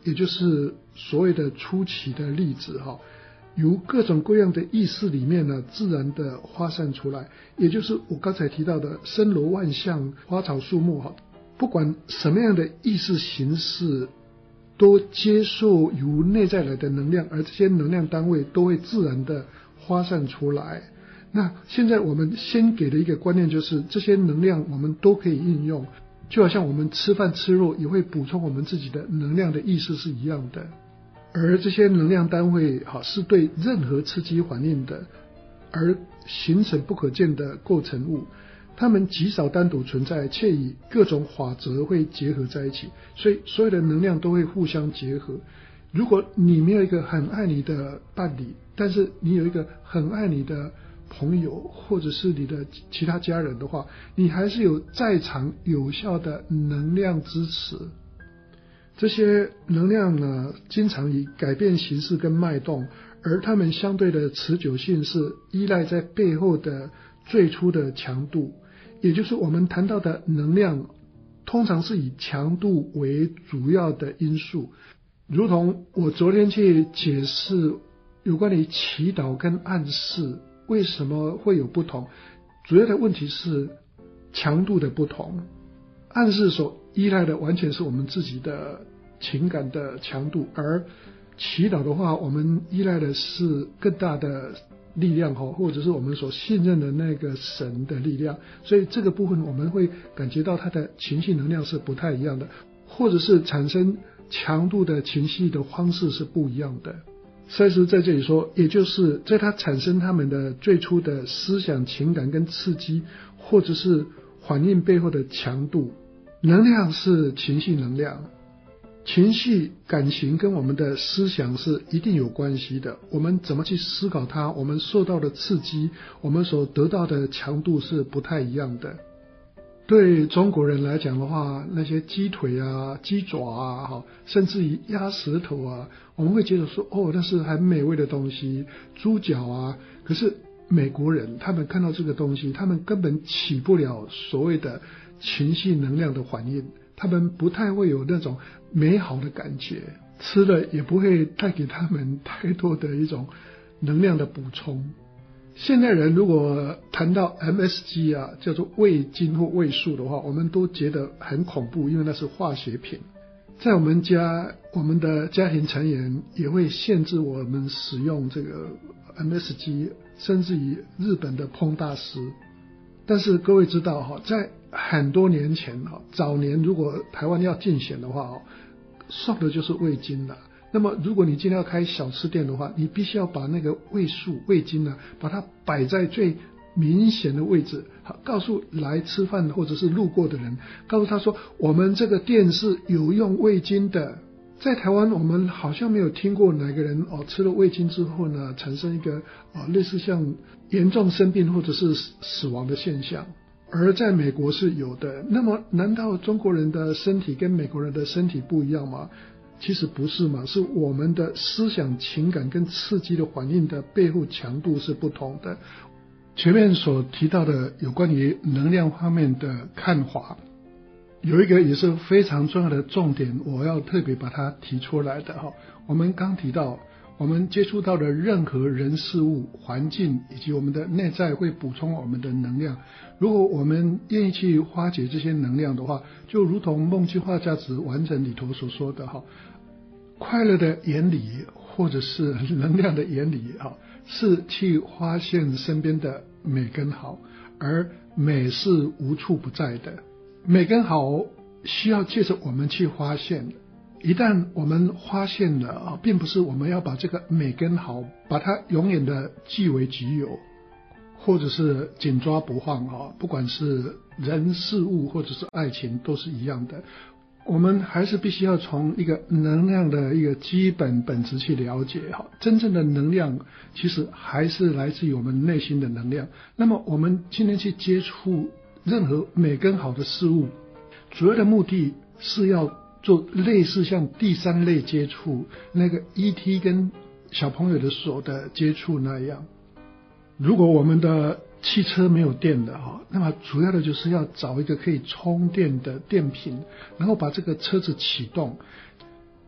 也就是所谓的初期的粒子哈，由各种各样的意识里面呢，自然的发散出来，也就是我刚才提到的森罗万象、花草树木哈，不管什么样的意识形式，都接受由内在来的能量，而这些能量单位都会自然的发散出来。那现在我们先给的一个观念就是，这些能量我们都可以应用，就好像我们吃饭吃肉也会补充我们自己的能量的意识是一样的。而这些能量单位是对任何刺激反应的，而形成不可见的构成物，它们极少单独存在，且以各种法则会结合在一起，所以所有的能量都会互相结合。如果你没有一个很爱你的伴侣，但是你有一个很爱你的朋友或者是你的其他家人的话，你还是有在场有效的能量支持。这些能量呢，经常以改变形式跟脉动，而它们相对的持久性是依赖在背后的最初的强度，也就是我们谈到的能量通常是以强度为主要的因素。如同我昨天去解释有关于祈祷跟暗示为什么会有不同，主要的问题是强度的不同。暗示所依赖的完全是我们自己的情感的强度，而祈祷的话，我们依赖的是更大的力量，或者是我们所信任的那个神的力量，所以这个部分我们会感觉到它的情绪能量是不太一样的，或者是产生强度的情绪的方式是不一样的。赛斯在这里说，也就是在它产生他们的最初的思想情感跟刺激，或者是反应背后的强度。能量是情绪能量，情绪感情跟我们的思想是一定有关系的，我们怎么去思考它，我们受到的刺激，我们所得到的强度是不太一样的。对中国人来讲的话，那些鸡腿啊、鸡爪啊，甚至于鸭舌头啊，我们会觉得说，哦，那是很美味的东西，猪脚啊，可是美国人他们看到这个东西，他们根本起不了所谓的情绪能量的反应，他们不太会有那种美好的感觉，吃了也不会带给他们太多的一种能量的补充。现代人如果谈到 M S G 啊，叫做味精或味素的话，我们都觉得很恐怖，因为那是化学品。在我们家，我们的家庭成员也会限制我们使用这个 M S G， 甚至于日本的烹大师。但是各位知道哈，在很多年前哈，早年如果台湾要竞选的话，送的就是味精了。那么如果你今天要开小吃店的话，你必须要把那个味素味精呢，把它摆在最明显的位置，好，告诉来吃饭或者是路过的人，告诉他说我们这个店是有用味精的。在台湾我们好像没有听过哪个人哦吃了味精之后呢，产生一个哦类似像严重生病或者是死亡的现象，而在美国是有的。那么难道中国人的身体跟美国人的身体不一样吗？其实不是嘛，是我们的思想情感跟刺激的反应的背后强度是不同的。前面所提到的有关于能量方面的看法，有一个也是非常重要的重点，我要特别把它提出来的哈。我们刚提到，我们接触到的任何人事物、环境以及我们的内在会补充我们的能量。如果我们愿意去化解这些能量的话，就如同梦境化价值完整里头所说的哈，快乐的原理或者是能量的原理哈，是去发现身边的美跟好，而美是无处不在的。美跟好需要借着我们去发现，一旦我们发现了啊，并不是我们要把这个美跟好把它永远的据为己有，或者是紧抓不放啊，不管是人事物或者是爱情都是一样的。我们还是必须要从一个能量的一个基本本质去了解哈，真正的能量其实还是来自于我们内心的能量。那么我们今天去接触任何美跟好的事物，主要的目的是要做类似像第三类接触，那个 E T 跟小朋友的手的接触那样。如果我们的汽车没有电的哈，那么主要的就是要找一个可以充电的电瓶，然后把这个车子启动。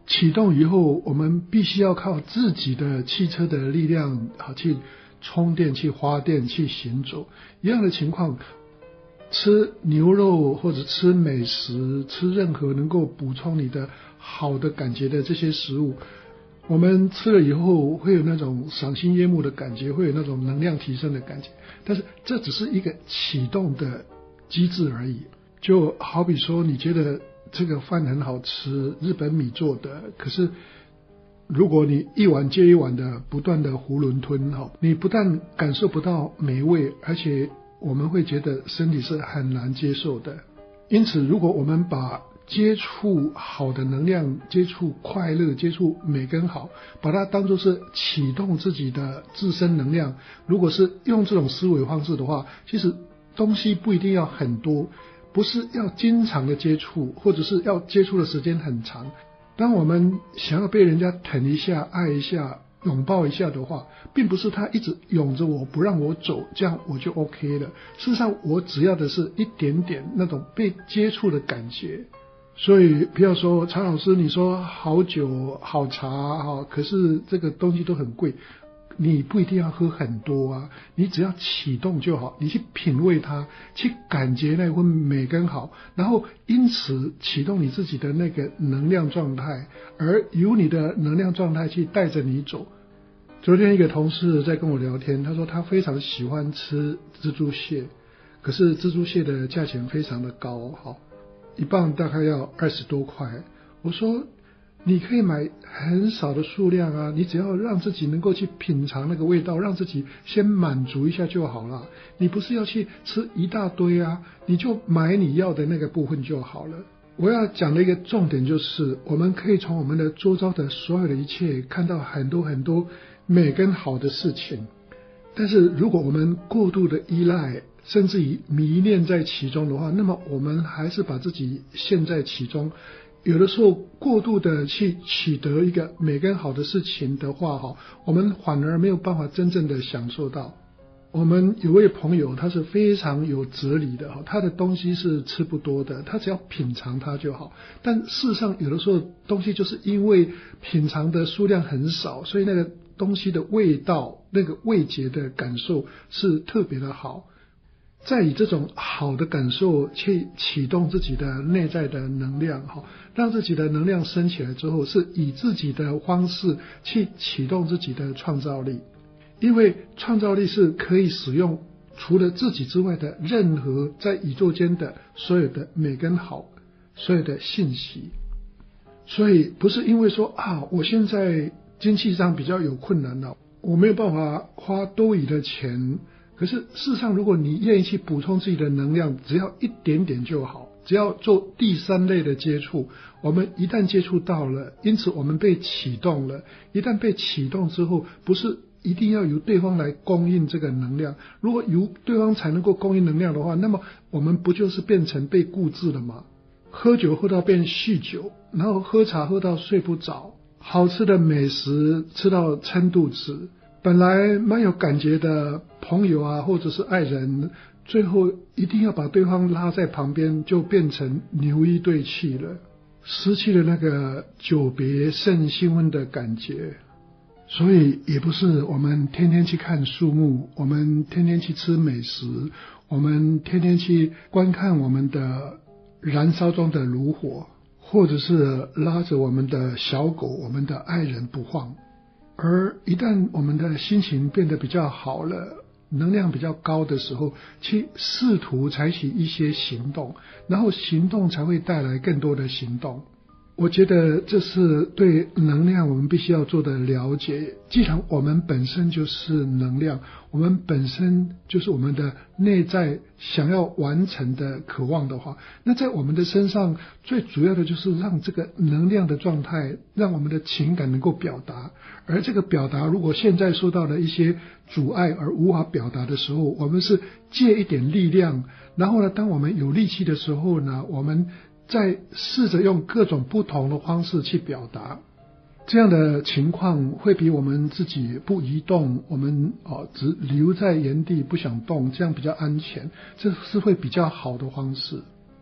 启动以后，我们必须要靠自己的汽车的力量啊，去充电、去发电、去行走。一样的情况，吃牛肉或者吃美食，吃任何能够补充你的好的感觉的这些食物，我们吃了以后会有那种赏心悦目的感觉，会有那种能量提升的感觉，但是这只是一个启动的机制而已。就好比说，你觉得这个饭很好吃，日本米做的，可是如果你一碗接一碗的不断的囫囵吞，你不但感受不到美味，而且我们会觉得身体是很难接受的。因此如果我们把接触好的能量，接触快乐，接触美跟好，把它当作是启动自己的自身能量，如果是用这种思维方式的话，其实东西不一定要很多，不是要经常的接触，或者是要接触的时间很长。当我们想要被人家疼一下、爱一下、拥抱一下的话，并不是他一直拥着我不让我走，这样我就 OK 了。事实上我只要的是一点点那种被接触的感觉。所以不要说常老师你说好酒好茶，可是这个东西都很贵，你不一定要喝很多啊，你只要启动就好，你去品味它，去感觉那份美跟好，然后因此启动你自己的那个能量状态，而由你的能量状态去带着你走。昨天一个同事在跟我聊天，他说他非常喜欢吃蜘蛛蟹，可是蜘蛛蟹的价钱非常的高，一磅大概要二十多块。我说你可以买很少的数量啊，你只要让自己能够去品尝那个味道，让自己先满足一下就好了。你不是要去吃一大堆啊，你就买你要的那个部分就好了。我要讲的一个重点就是，我们可以从我们的周遭的所有的一切看到很多很多美跟好的事情，但是如果我们过度的依赖，甚至于迷恋在其中的话，那么我们还是把自己陷在其中。有的时候过度的去取得一个美跟好的事情的话，我们反而没有办法真正的享受到。我们有位朋友，他是非常有哲理的，他的东西是吃不多的，他只要品尝它就好。但事实上有的时候东西就是因为品尝的数量很少，所以那个东西的味道，那个味觉的感受是特别的好。再以这种好的感受去启动自己的内在的能量，让自己的能量升起来之后，是以自己的方式去启动自己的创造力。因为创造力是可以使用除了自己之外的任何在宇宙间的所有的美跟好，所有的信息。所以不是因为说啊，我现在经济上比较有困难了，我没有办法花多余的钱，可是事实上如果你愿意去补充自己的能量，只要一点点就好，只要做第三类的接触，我们一旦接触到了，因此我们被启动了，一旦被启动之后，不是一定要由对方来供应这个能量，如果由对方才能够供应能量的话，那么我们不就是变成被固执了吗？喝酒喝到变酗酒，然后喝茶喝到睡不着，好吃的美食吃到撑肚子，本来蛮有感觉的朋友啊，或者是爱人，最后一定要把对方拉在旁边，就变成牛一对气了，失去了那个久别胜新婚的感觉。所以也不是我们天天去看树木，我们天天去吃美食，我们天天去观看我们的燃烧中的炉火，或者是拉着我们的小狗，我们的爱人不放。而一旦我们的心情变得比较好了，能量比较高的时候，去试图采取一些行动，然后行动才会带来更多的行动。我觉得这是对能量我们必须要做的了解。既然我们本身就是能量，我们本身就是我们的内在想要完成的渴望的话，那在我们的身上最主要的就是让这个能量的状态，让我们的情感能够表达。而这个表达如果现在受到了一些阻碍而无法表达的时候，我们是借一点力量，然后呢，当我们有力气的时候呢，我们再试着用各种不同的方式去表达。这样的情况会比我们自己不移动，我们、哦、只留在原地不想动，这样比较安全，这是会比较好的方式。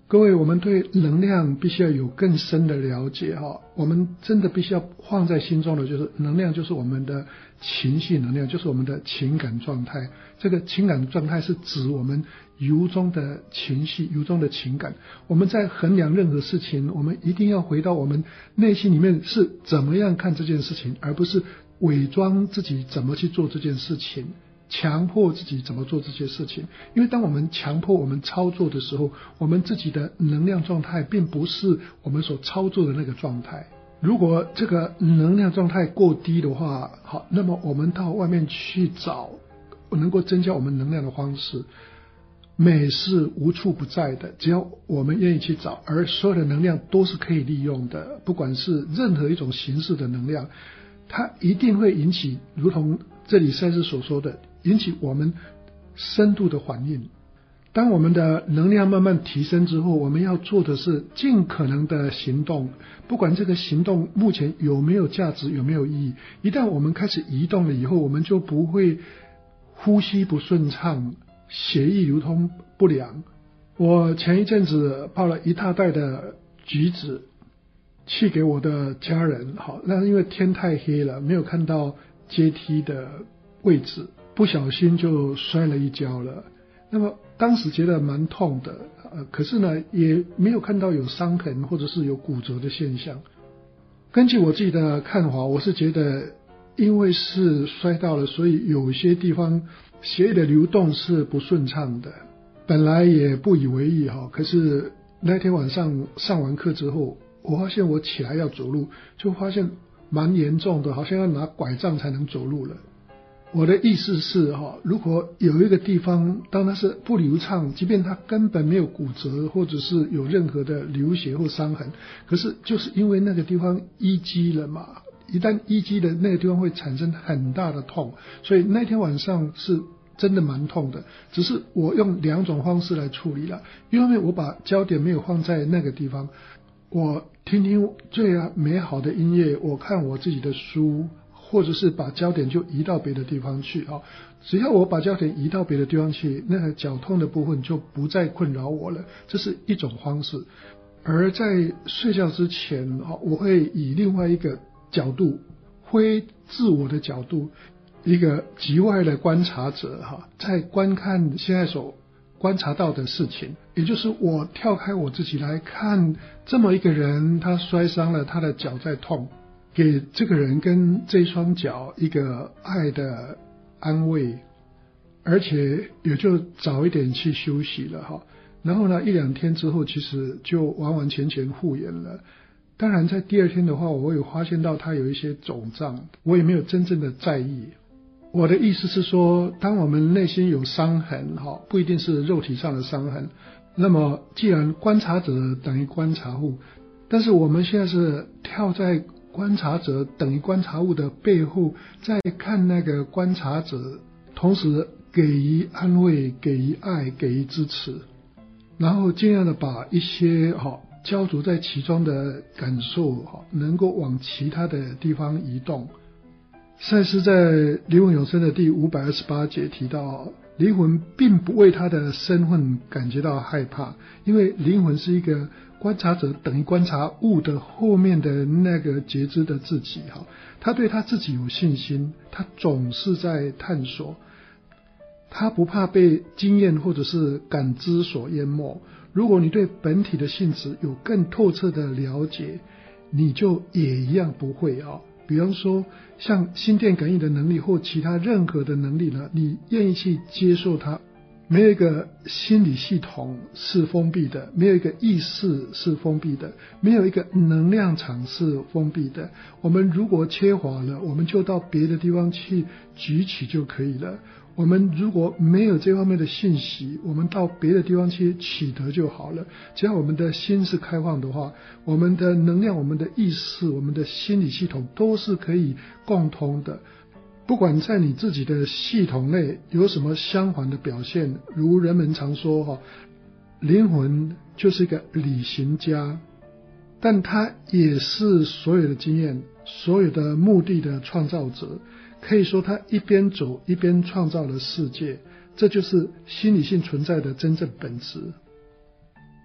各位，我们对能量必须要有更深的了解哈。我们真的必须要放在心中的，就是能量就是我们的情绪能量，就是我们的情感状态。这个情感状态是指我们由衷的情绪，由衷的情感。我们在衡量任何事情，我们一定要回到我们内心里面是怎么样看这件事情，而不是伪装自己怎么去做这件事情，强迫自己怎么做这些事情。因为当我们强迫我们操作的时候，我们自己的能量状态并不是我们所操作的那个状态。如果这个能量状态过低的话，好，那么我们到外面去找能够增加我们能量的方式，美是无处不在的，只要我们愿意去找，而所有的能量都是可以利用的，不管是任何一种形式的能量，它一定会引起，如同这里赛斯所说的，引起我们深度的反应。当我们的能量慢慢提升之后，我们要做的是尽可能的行动，不管这个行动目前有没有价值，有没有意义。一旦我们开始移动了以后，我们就不会呼吸不顺畅，血液流通不良。我前一阵子抱了一大袋的橘子去给我的家人，好，那因为天太黑了，没有看到阶梯的位置，不小心就摔了一跤了。那么当时觉得蛮痛的，呃，可是呢也没有看到有伤痕或者是有骨折的现象。根据我自己的看法，我是觉得因为是摔到了，所以有些地方血液的流动是不顺畅的。本来也不以为意哈，可是那天晚上上完课之后，我发现我起来要走路，就发现蛮严重的，好像要拿拐杖才能走路了。我的意思是哈，如果有一个地方当它是不流畅，即便它根本没有骨折或者是有任何的流血或伤痕，可是就是因为那个地方淤积了嘛，一旦淤积的那个地方会产生很大的痛，所以那天晚上是真的蛮痛的。只是我用两种方式来处理了，因为我把焦点没有放在那个地方，我听听最美好的音乐，我看我自己的书，或者是把焦点就移到别的地方去啊。只要我把焦点移到别的地方去，那个绞痛的部分就不再困扰我了，这是一种方式。而在睡觉之前，我会以另外一个角度，非自我的角度，一个局外的观察者在观看现在所观察到的事情，也就是我跳开我自己来看这么一个人，他摔伤了，他的脚在痛，给这个人跟这双脚一个爱的安慰，而且也就早一点去休息了哈。然后呢，一两天之后，其实就完完全全复原了。当然，在第二天的话，我有发现到他有一些肿胀，我也没有真正的在意。我的意思是说，当我们内心有伤痕哈，不一定是肉体上的伤痕。那么，既然观察者等于观察物，但是我们现在是跳在观察者等于观察物的背后，再看那个观察者，同时给予安慰，给予爱，给予支持，然后尽量的把一些哈焦灼在其中的感受哈，能够往其他的地方移动。赛斯在灵魂永生的第五百二十八节提到，灵魂并不为他的身份感觉到害怕，因为灵魂是一个观察者等于观察物的后面的那个觉知的自己，他对他自己有信心，他总是在探索，他不怕被经验或者是感知所淹没。如果你对本体的性质有更透彻的了解，你就也一样不会啊。比方说像心电感应的能力或其他任何的能力呢，你愿意去接受它。没有一个心理系统是封闭的，没有一个意识是封闭的，没有一个能量场是封闭的。我们如果缺乏了，我们就到别的地方去举起就可以了。我们如果没有这方面的信息，我们到别的地方去取得就好了。只要我们的心是开放的话，我们的能量、我们的意识、我们的心理系统都是可以共通的。不管在你自己的系统内有什么相反的表现，如人们常说哈，灵魂就是一个旅行家，但他也是所有的经验、所有的目的的创造者。可以说他一边走一边创造了世界，这就是心理性存在的真正本质。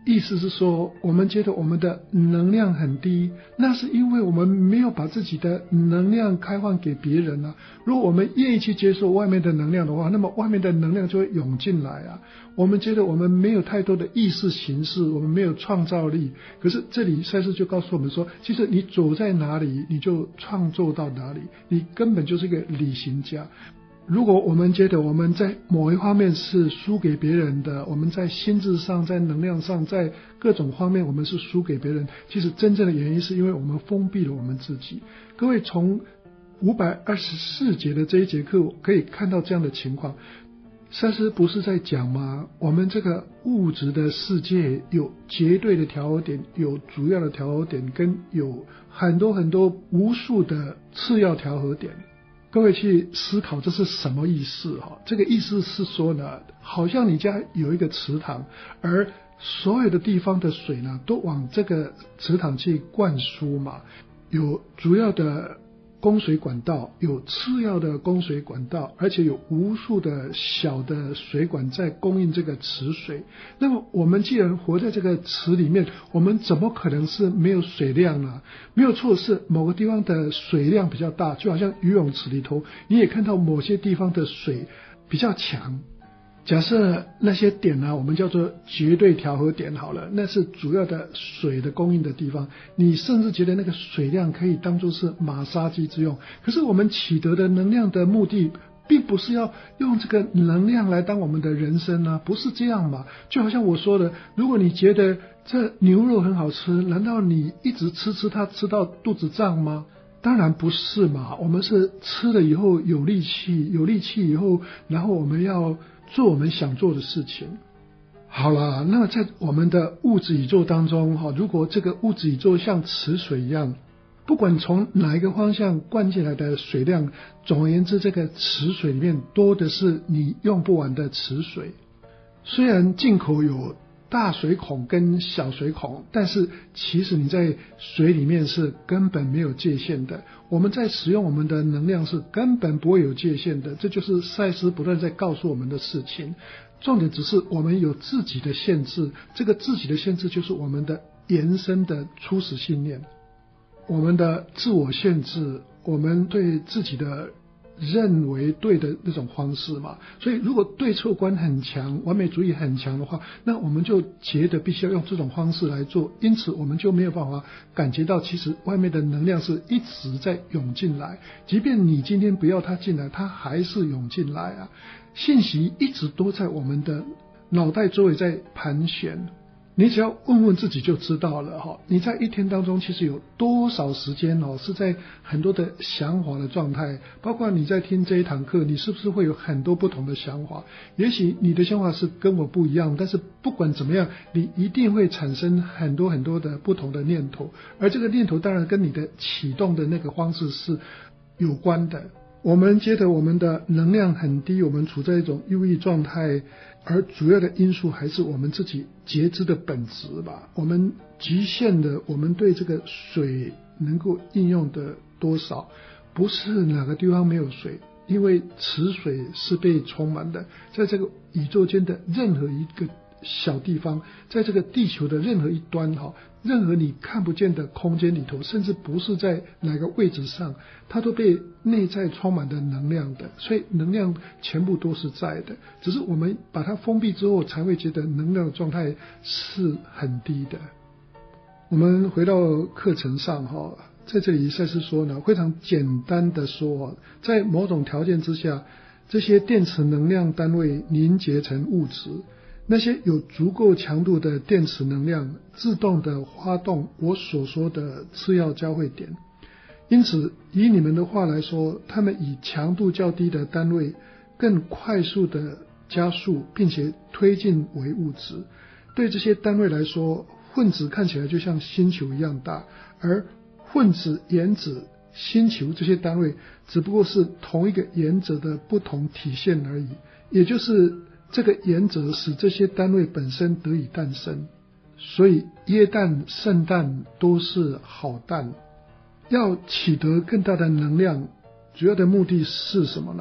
意思是说，我们觉得我们的能量很低，那是因为我们没有把自己的能量开放给别人啊。如果我们愿意去接受外面的能量的话，那么外面的能量就会涌进来啊。我们觉得我们没有太多的意识形式，我们没有创造力，可是这里赛斯就告诉我们说，其实你走在哪里，你就创造到哪里，你根本就是一个旅行家。如果我们觉得我们在某一方面是输给别人的，我们在心智上，在能量上，在各种方面我们是输给别人，其实真正的原因是因为我们封闭了我们自己。各位从五百二十四节的这一节课可以看到这样的情况，赛斯不是在讲吗？我们这个物质的世界有绝对的调和点，有主要的调和点，跟有很多很多无数的次要调和点。各位去思考这是什么意思哈？这个意思是说呢，好像你家有一个池塘，而所有的地方的水呢都往这个池塘去灌输嘛，有主要的供水管道，有次要的供水管道，而且有无数的小的水管在供应这个池水。那么我们既然活在这个池里面，我们怎么可能是没有水量呢？没有错，是某个地方的水量比较大，就好像游泳池里头，你也看到某些地方的水比较强。假设那些点呢、啊，我们叫做绝对调和点好了，那是主要的水的供应的地方，你甚至觉得那个水量可以当作是马杀鸡之用。可是我们取得的能量的目的并不是要用这个能量来当我们的人生啊，不是这样嘛。就好像我说的，如果你觉得这牛肉很好吃，难道你一直吃吃它吃到肚子胀吗？当然不是嘛，我们是吃了以后有力气，有力气以后，然后我们要做我们想做的事情。好了，那在我们的物质宇宙当中，如果这个物质宇宙像池水一样，不管从哪一个方向灌进来的水量，总而言之，这个池水里面多的是你用不完的池水。虽然进口有大水孔跟小水孔，但是其实你在水里面是根本没有界限的。我们在使用我们的能量是根本不会有界限的，这就是赛斯不断在告诉我们的事情。重点只是我们有自己的限制，这个自己的限制就是我们的延伸的初始信念，我们的自我限制，我们对自己的认为对的那种方式嘛。所以如果对错观很强，完美主义很强的话，那我们就觉得必须要用这种方式来做，因此我们就没有办法感觉到其实外面的能量是一直在涌进来，即便你今天不要它进来，它还是涌进来啊。信息一直都在我们的脑袋周围在盘旋，你只要问问自己就知道了哈。你在一天当中其实有多少时间哦是在很多的想法的状态，包括你在听这一堂课，你是不是会有很多不同的想法？也许你的想法是跟我不一样，但是不管怎么样，你一定会产生很多很多的不同的念头，而这个念头当然跟你的启动的那个方式是有关的。我们觉得我们的能量很低，我们处在一种忧郁状态，而主要的因素还是我们自己觉知的本质吧。我们局限的我们对这个水能够应用的多少，不是哪个地方没有水，因为池水是被充满的，在这个宇宙间的任何一个小地方，在这个地球的任何一端哈，任何你看不见的空间里头，甚至不是在哪个位置上，它都被内在充满的能量的，所以能量全部都是在的，只是我们把它封闭之后，才会觉得能量的状态是很低的。我们回到课程上哈，在这里赛斯说呢，非常简单的说，在某种条件之下，这些电磁能量单位凝结成物质，那些有足够强度的电磁能量自动的发动我所说的次要交汇点。因此以你们的话来说，他们以强度较低的单位更快速的加速并且推进为物质。对这些单位来说，混子看起来就像星球一样大，而混子、原子、星球这些单位只不过是同一个原则的不同体现而已，也就是这个原则使这些单位本身得以诞生。所以耶诞、圣诞都是好诞。要取得更大的能量，主要的目的是什么呢？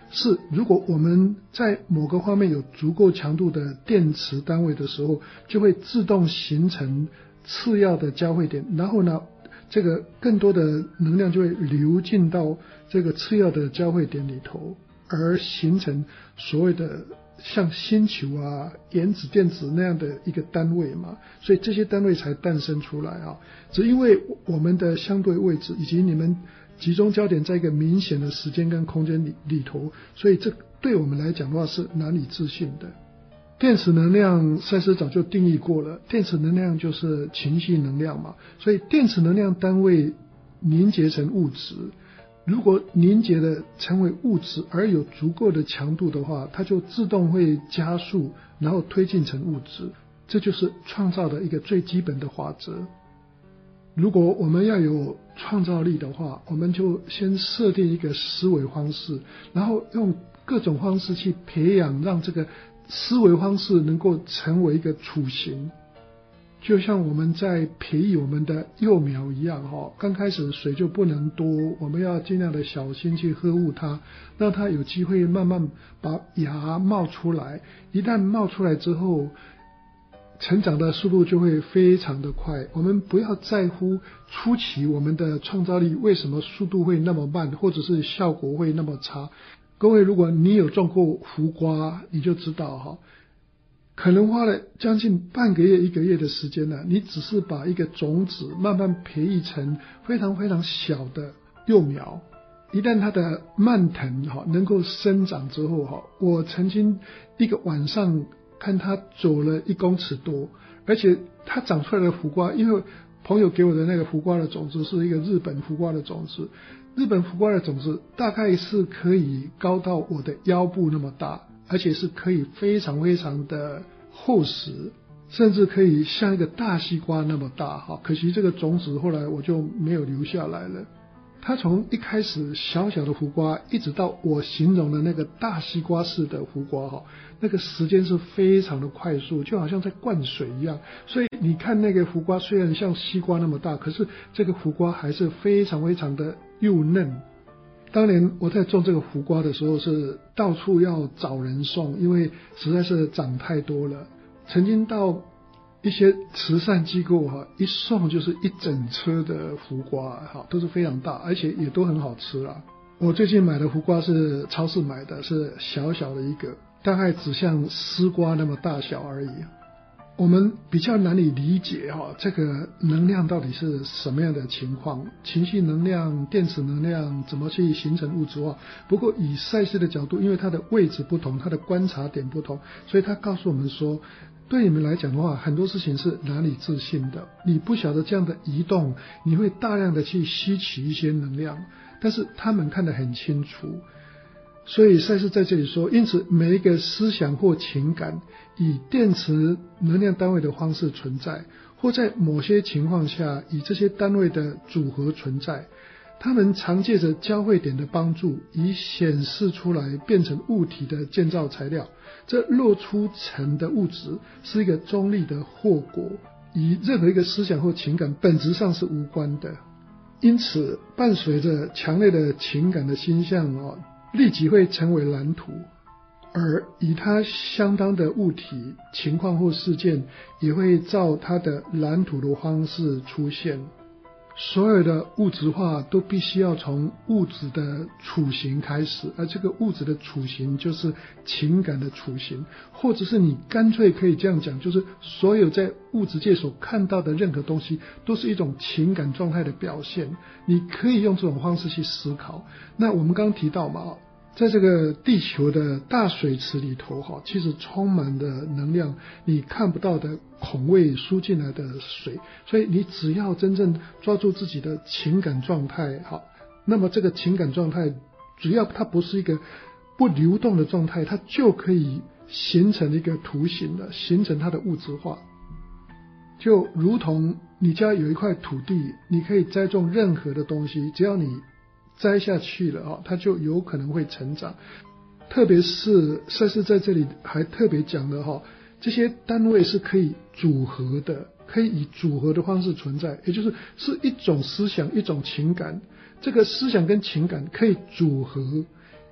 是如果我们在某个方面有足够强度的电磁单位的时候，就会自动形成次要的交汇点，然后呢这个更多的能量就会流进到这个次要的交汇点里头，而形成所谓的像星球啊、原子、电子那样的一个单位嘛，所以这些单位才诞生出来啊。只因为我们的相对位置以及你们集中焦点在一个明显的时间跟空间里里头，所以这对我们来讲的话是难以置信的。电磁能量赛斯早就定义过了，电磁能量就是情绪能量嘛，所以电磁能量单位凝结成物质，如果凝结的成为物质而有足够的强度的话，它就自动会加速，然后推进成物质，这就是创造的一个最基本的法则。如果我们要有创造力的话，我们就先设定一个思维方式，然后用各种方式去培养，让这个思维方式能够成为一个雏形。就像我们在培育我们的幼苗一样，刚开始水就不能多，我们要尽量的小心去呵护它，让它有机会慢慢把芽冒出来。一旦冒出来之后，成长的速度就会非常的快。我们不要在乎初期我们的创造力为什么速度会那么慢，或者是效果会那么差。各位，如果你有种过胡瓜，你就知道哈，可能花了将近半个月一个月的时间呢，你只是把一个种子慢慢培育成非常非常小的幼苗。一旦它的蔓藤能够生长之后，我曾经一个晚上看它走了一公尺多，而且它长出来的胡瓜，因为朋友给我的那个胡瓜的种子是一个日本胡瓜的种子，日本胡瓜的种子大概是可以高到我的腰部那么大，而且是可以非常非常的厚实，甚至可以像一个大西瓜那么大。可惜这个种子后来我就没有留下来了。它从一开始小小的胡瓜一直到我形容的那个大西瓜式的胡瓜，那个时间是非常的快速，就好像在灌水一样。所以你看那个胡瓜虽然像西瓜那么大，可是这个胡瓜还是非常非常的幼嫩。当年我在种这个胡瓜的时候是到处要找人送，因为实在是长太多了。曾经到一些慈善机构哈，一送就是一整车的胡瓜哈，都是非常大，而且也都很好吃啦。我最近买的胡瓜是超市买的，是小小的一个，大概只像丝瓜那么大小而已。我们比较难以理解哈，这个能量到底是什么样的情况，情绪能量、电磁能量怎么去形成物质化。不过以赛斯的角度，因为它的位置不同，它的观察点不同，所以他告诉我们说，对你们来讲的话，很多事情是难以置信的。你不晓得这样的移动，你会大量的去吸取一些能量，但是他们看得很清楚。所以赛斯在这里说，因此每一个思想或情感以电磁能量单位的方式存在，或在某些情况下以这些单位的组合存在，它们常借着交汇点的帮助，以显示出来变成物体的建造材料。这露出层的物质是一个中立的后果，与任何一个思想或情感本质上是无关的。因此伴随着强烈的情感的心象哦，立即会成为蓝图，而与它相当的物体、情况或事件也会照它的蓝图的方式出现。所有的物质化都必须要从物质的雏形开始，而这个物质的雏形就是情感的雏形，或者是你干脆可以这样讲，就是所有在物质界所看到的任何东西都是一种情感状态的表现。你可以用这种方式去思考。那我们刚刚提到嘛，在这个地球的大水池里头哈，其实充满的能量，你看不到的孔位输进来的水，所以你只要真正抓住自己的情感状态哈，那么这个情感状态只要它不是一个不流动的状态，它就可以形成一个图形了，形成它的物质化。就如同你家有一块土地，你可以栽种任何的东西，只要你栽下去了，它就有可能会成长。特别是赛斯在这里还特别讲了，这些单位是可以组合的，可以以组合的方式存在，也就是是一种思想，一种情感，这个思想跟情感可以组合，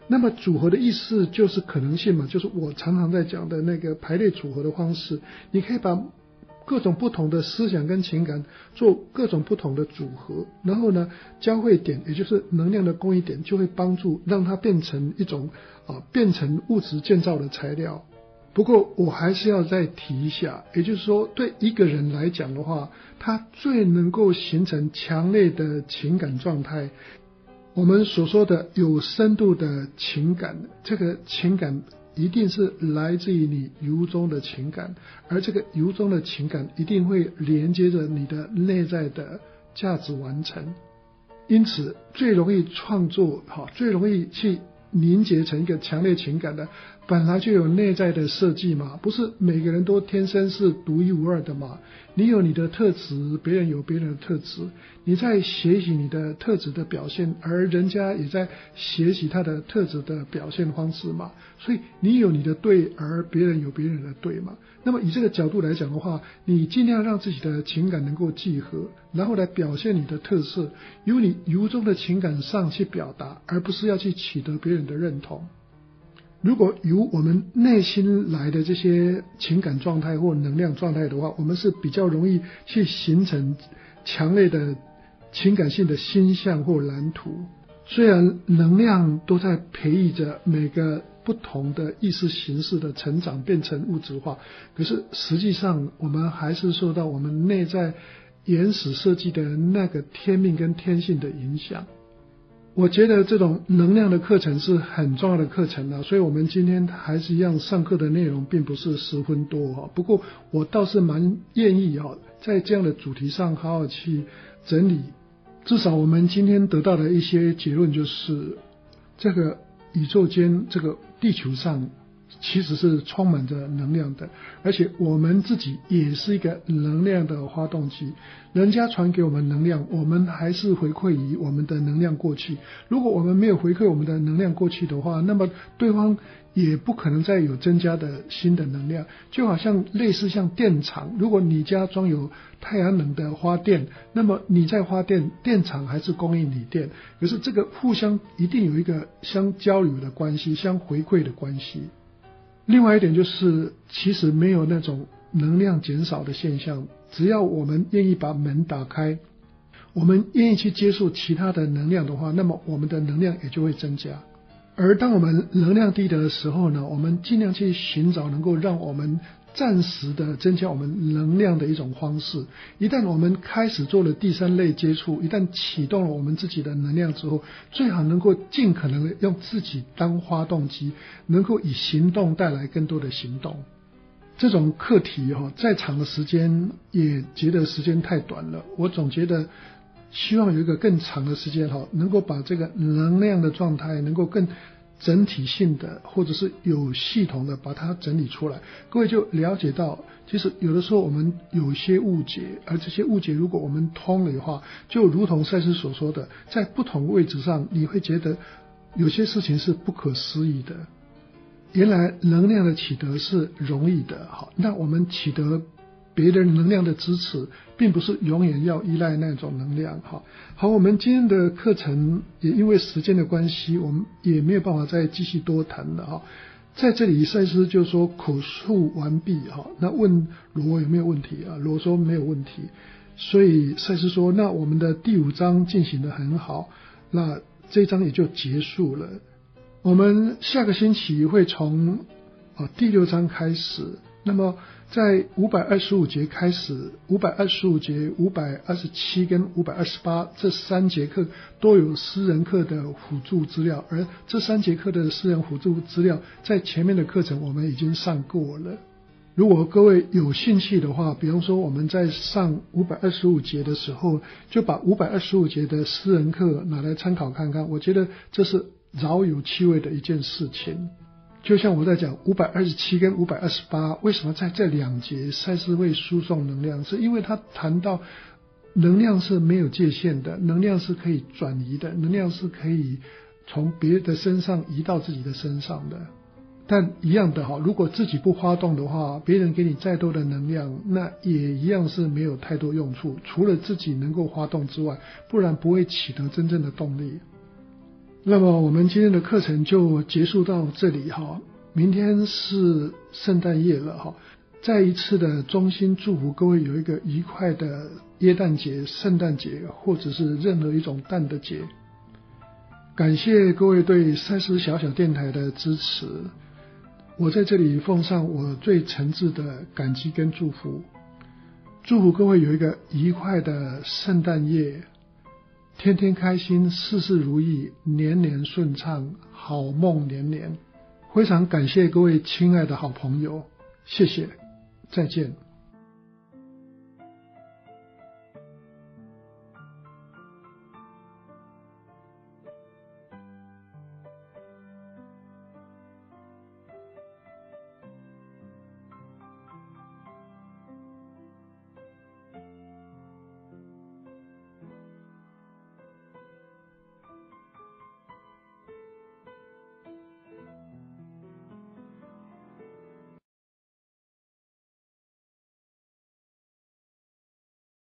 那么组合的意思就是可能性嘛，就是我常常在讲的那个排列组合的方式，你可以把各种不同的思想跟情感做各种不同的组合，然后呢，交汇点也就是能量的供应点就会帮助让它变成一种啊变成物质建造的材料。不过我还是要再提一下，也就是说对一个人来讲的话，他最能够形成强烈的情感状态，我们所说的有深度的情感，这个情感一定是来自于你由衷的情感，而这个由衷的情感一定会连接着你的内在的价值完成。因此最容易创作好，最容易去凝结成一个强烈情感的，本来就有内在的设计嘛，不是每个人都天生是独一无二的嘛。你有你的特质，别人有别人的特质，你在学习你的特质的表现，而人家也在学习他的特质的表现方式嘛。所以你有你的对，而别人有别人的对嘛。那么以这个角度来讲的话，你尽量让自己的情感能够契合，然后来表现你的特色，由你由衷的情感上去表达，而不是要去取得别人的认同。如果由我们内心来的这些情感状态或能量状态的话，我们是比较容易去形成强烈的情感性的心象或蓝图。虽然能量都在培育着每个不同的意识形式的成长变成物质化，可是实际上我们还是受到我们内在原始设计的那个天命跟天性的影响。我觉得这种能量的课程是很重要的课程啊，所以我们今天还是一样上课的内容并不是十分多啊，不过我倒是蛮愿意啊，在这样的主题上好好去整理。至少我们今天得到的一些结论就是，这个宇宙间这个地球上其实是充满着能量的，而且我们自己也是一个能量的发动机。人家传给我们能量，我们还是回馈于我们的能量过去。如果我们没有回馈我们的能量过去的话，那么对方也不可能再有增加的新的能量。就好像类似像电厂，如果你家装有太阳能的发电，那么你在发电，电厂还是供应你电，可是这个互相一定有一个相交流的关系，相回馈的关系。另外一点就是，其实没有那种能量减少的现象，只要我们愿意把门打开，我们愿意去接受其他的能量的话，那么我们的能量也就会增加。而当我们能量低的时候呢，我们尽量去寻找能够让我们暂时的增加我们能量的一种方式。一旦我们开始做了第三类接触，一旦启动了我们自己的能量之后，最好能够尽可能的用自己当发动机，能够以行动带来更多的行动。这种课题哈，再长的时间也觉得时间太短了，我总觉得希望有一个更长的时间哈，能够把这个能量的状态能够更整体性的或者是有系统的把它整理出来。各位就了解到，其实有的时候我们有些误解，而这些误解如果我们通了的话，就如同赛斯所说的，在不同位置上你会觉得有些事情是不可思议的。原来能量的取得是容易的，好，那我们取得别人能量的支持，并不是永远要依赖那种能量。好，好，我们今天的课程也因为时间的关系，我们也没有办法再继续多谈了哈。在这里赛斯就说口述完毕哈，那问罗有没有问题啊？罗说没有问题，所以赛斯说那我们的第五章进行得很好，那这一章也就结束了。我们下个星期会从、哦、第六章开始，那么在五百二十五节开始，五百二十五节、五百二十七跟五百二十八这三节课都有私人课的辅助资料，而这三节课的私人辅助资料在前面的课程我们已经上过了。如果各位有兴趣的话，比方说我们在上五百二十五节的时候，就把五百二十五节的私人课拿来参考看看，我觉得这是饶有趣味的一件事情。就像我在讲五百二十七跟五百二十八，为什么在这两节赛斯会输送能量，是因为他谈到能量是没有界限的，能量是可以转移的，能量是可以从别人的身上移到自己的身上的。但一样的哈，如果自己不发动的话，别人给你再多的能量，那也一样是没有太多用处，除了自己能够发动之外，不然不会取得真正的动力。 那么我们今天的课程就结束到这里哈，明天是圣诞夜了哈，再一次的衷心祝福各位有一个愉快的耶诞节、圣诞节，或者是任何一种诞的节。感谢各位对赛斯小小电台的支持，我在这里奉上我最诚挚的感激跟祝福，祝福各位有一个愉快的圣诞夜，天天开心，事事如意，年年顺畅，好梦连连。非常感谢各位亲爱的好朋友，谢谢，再见。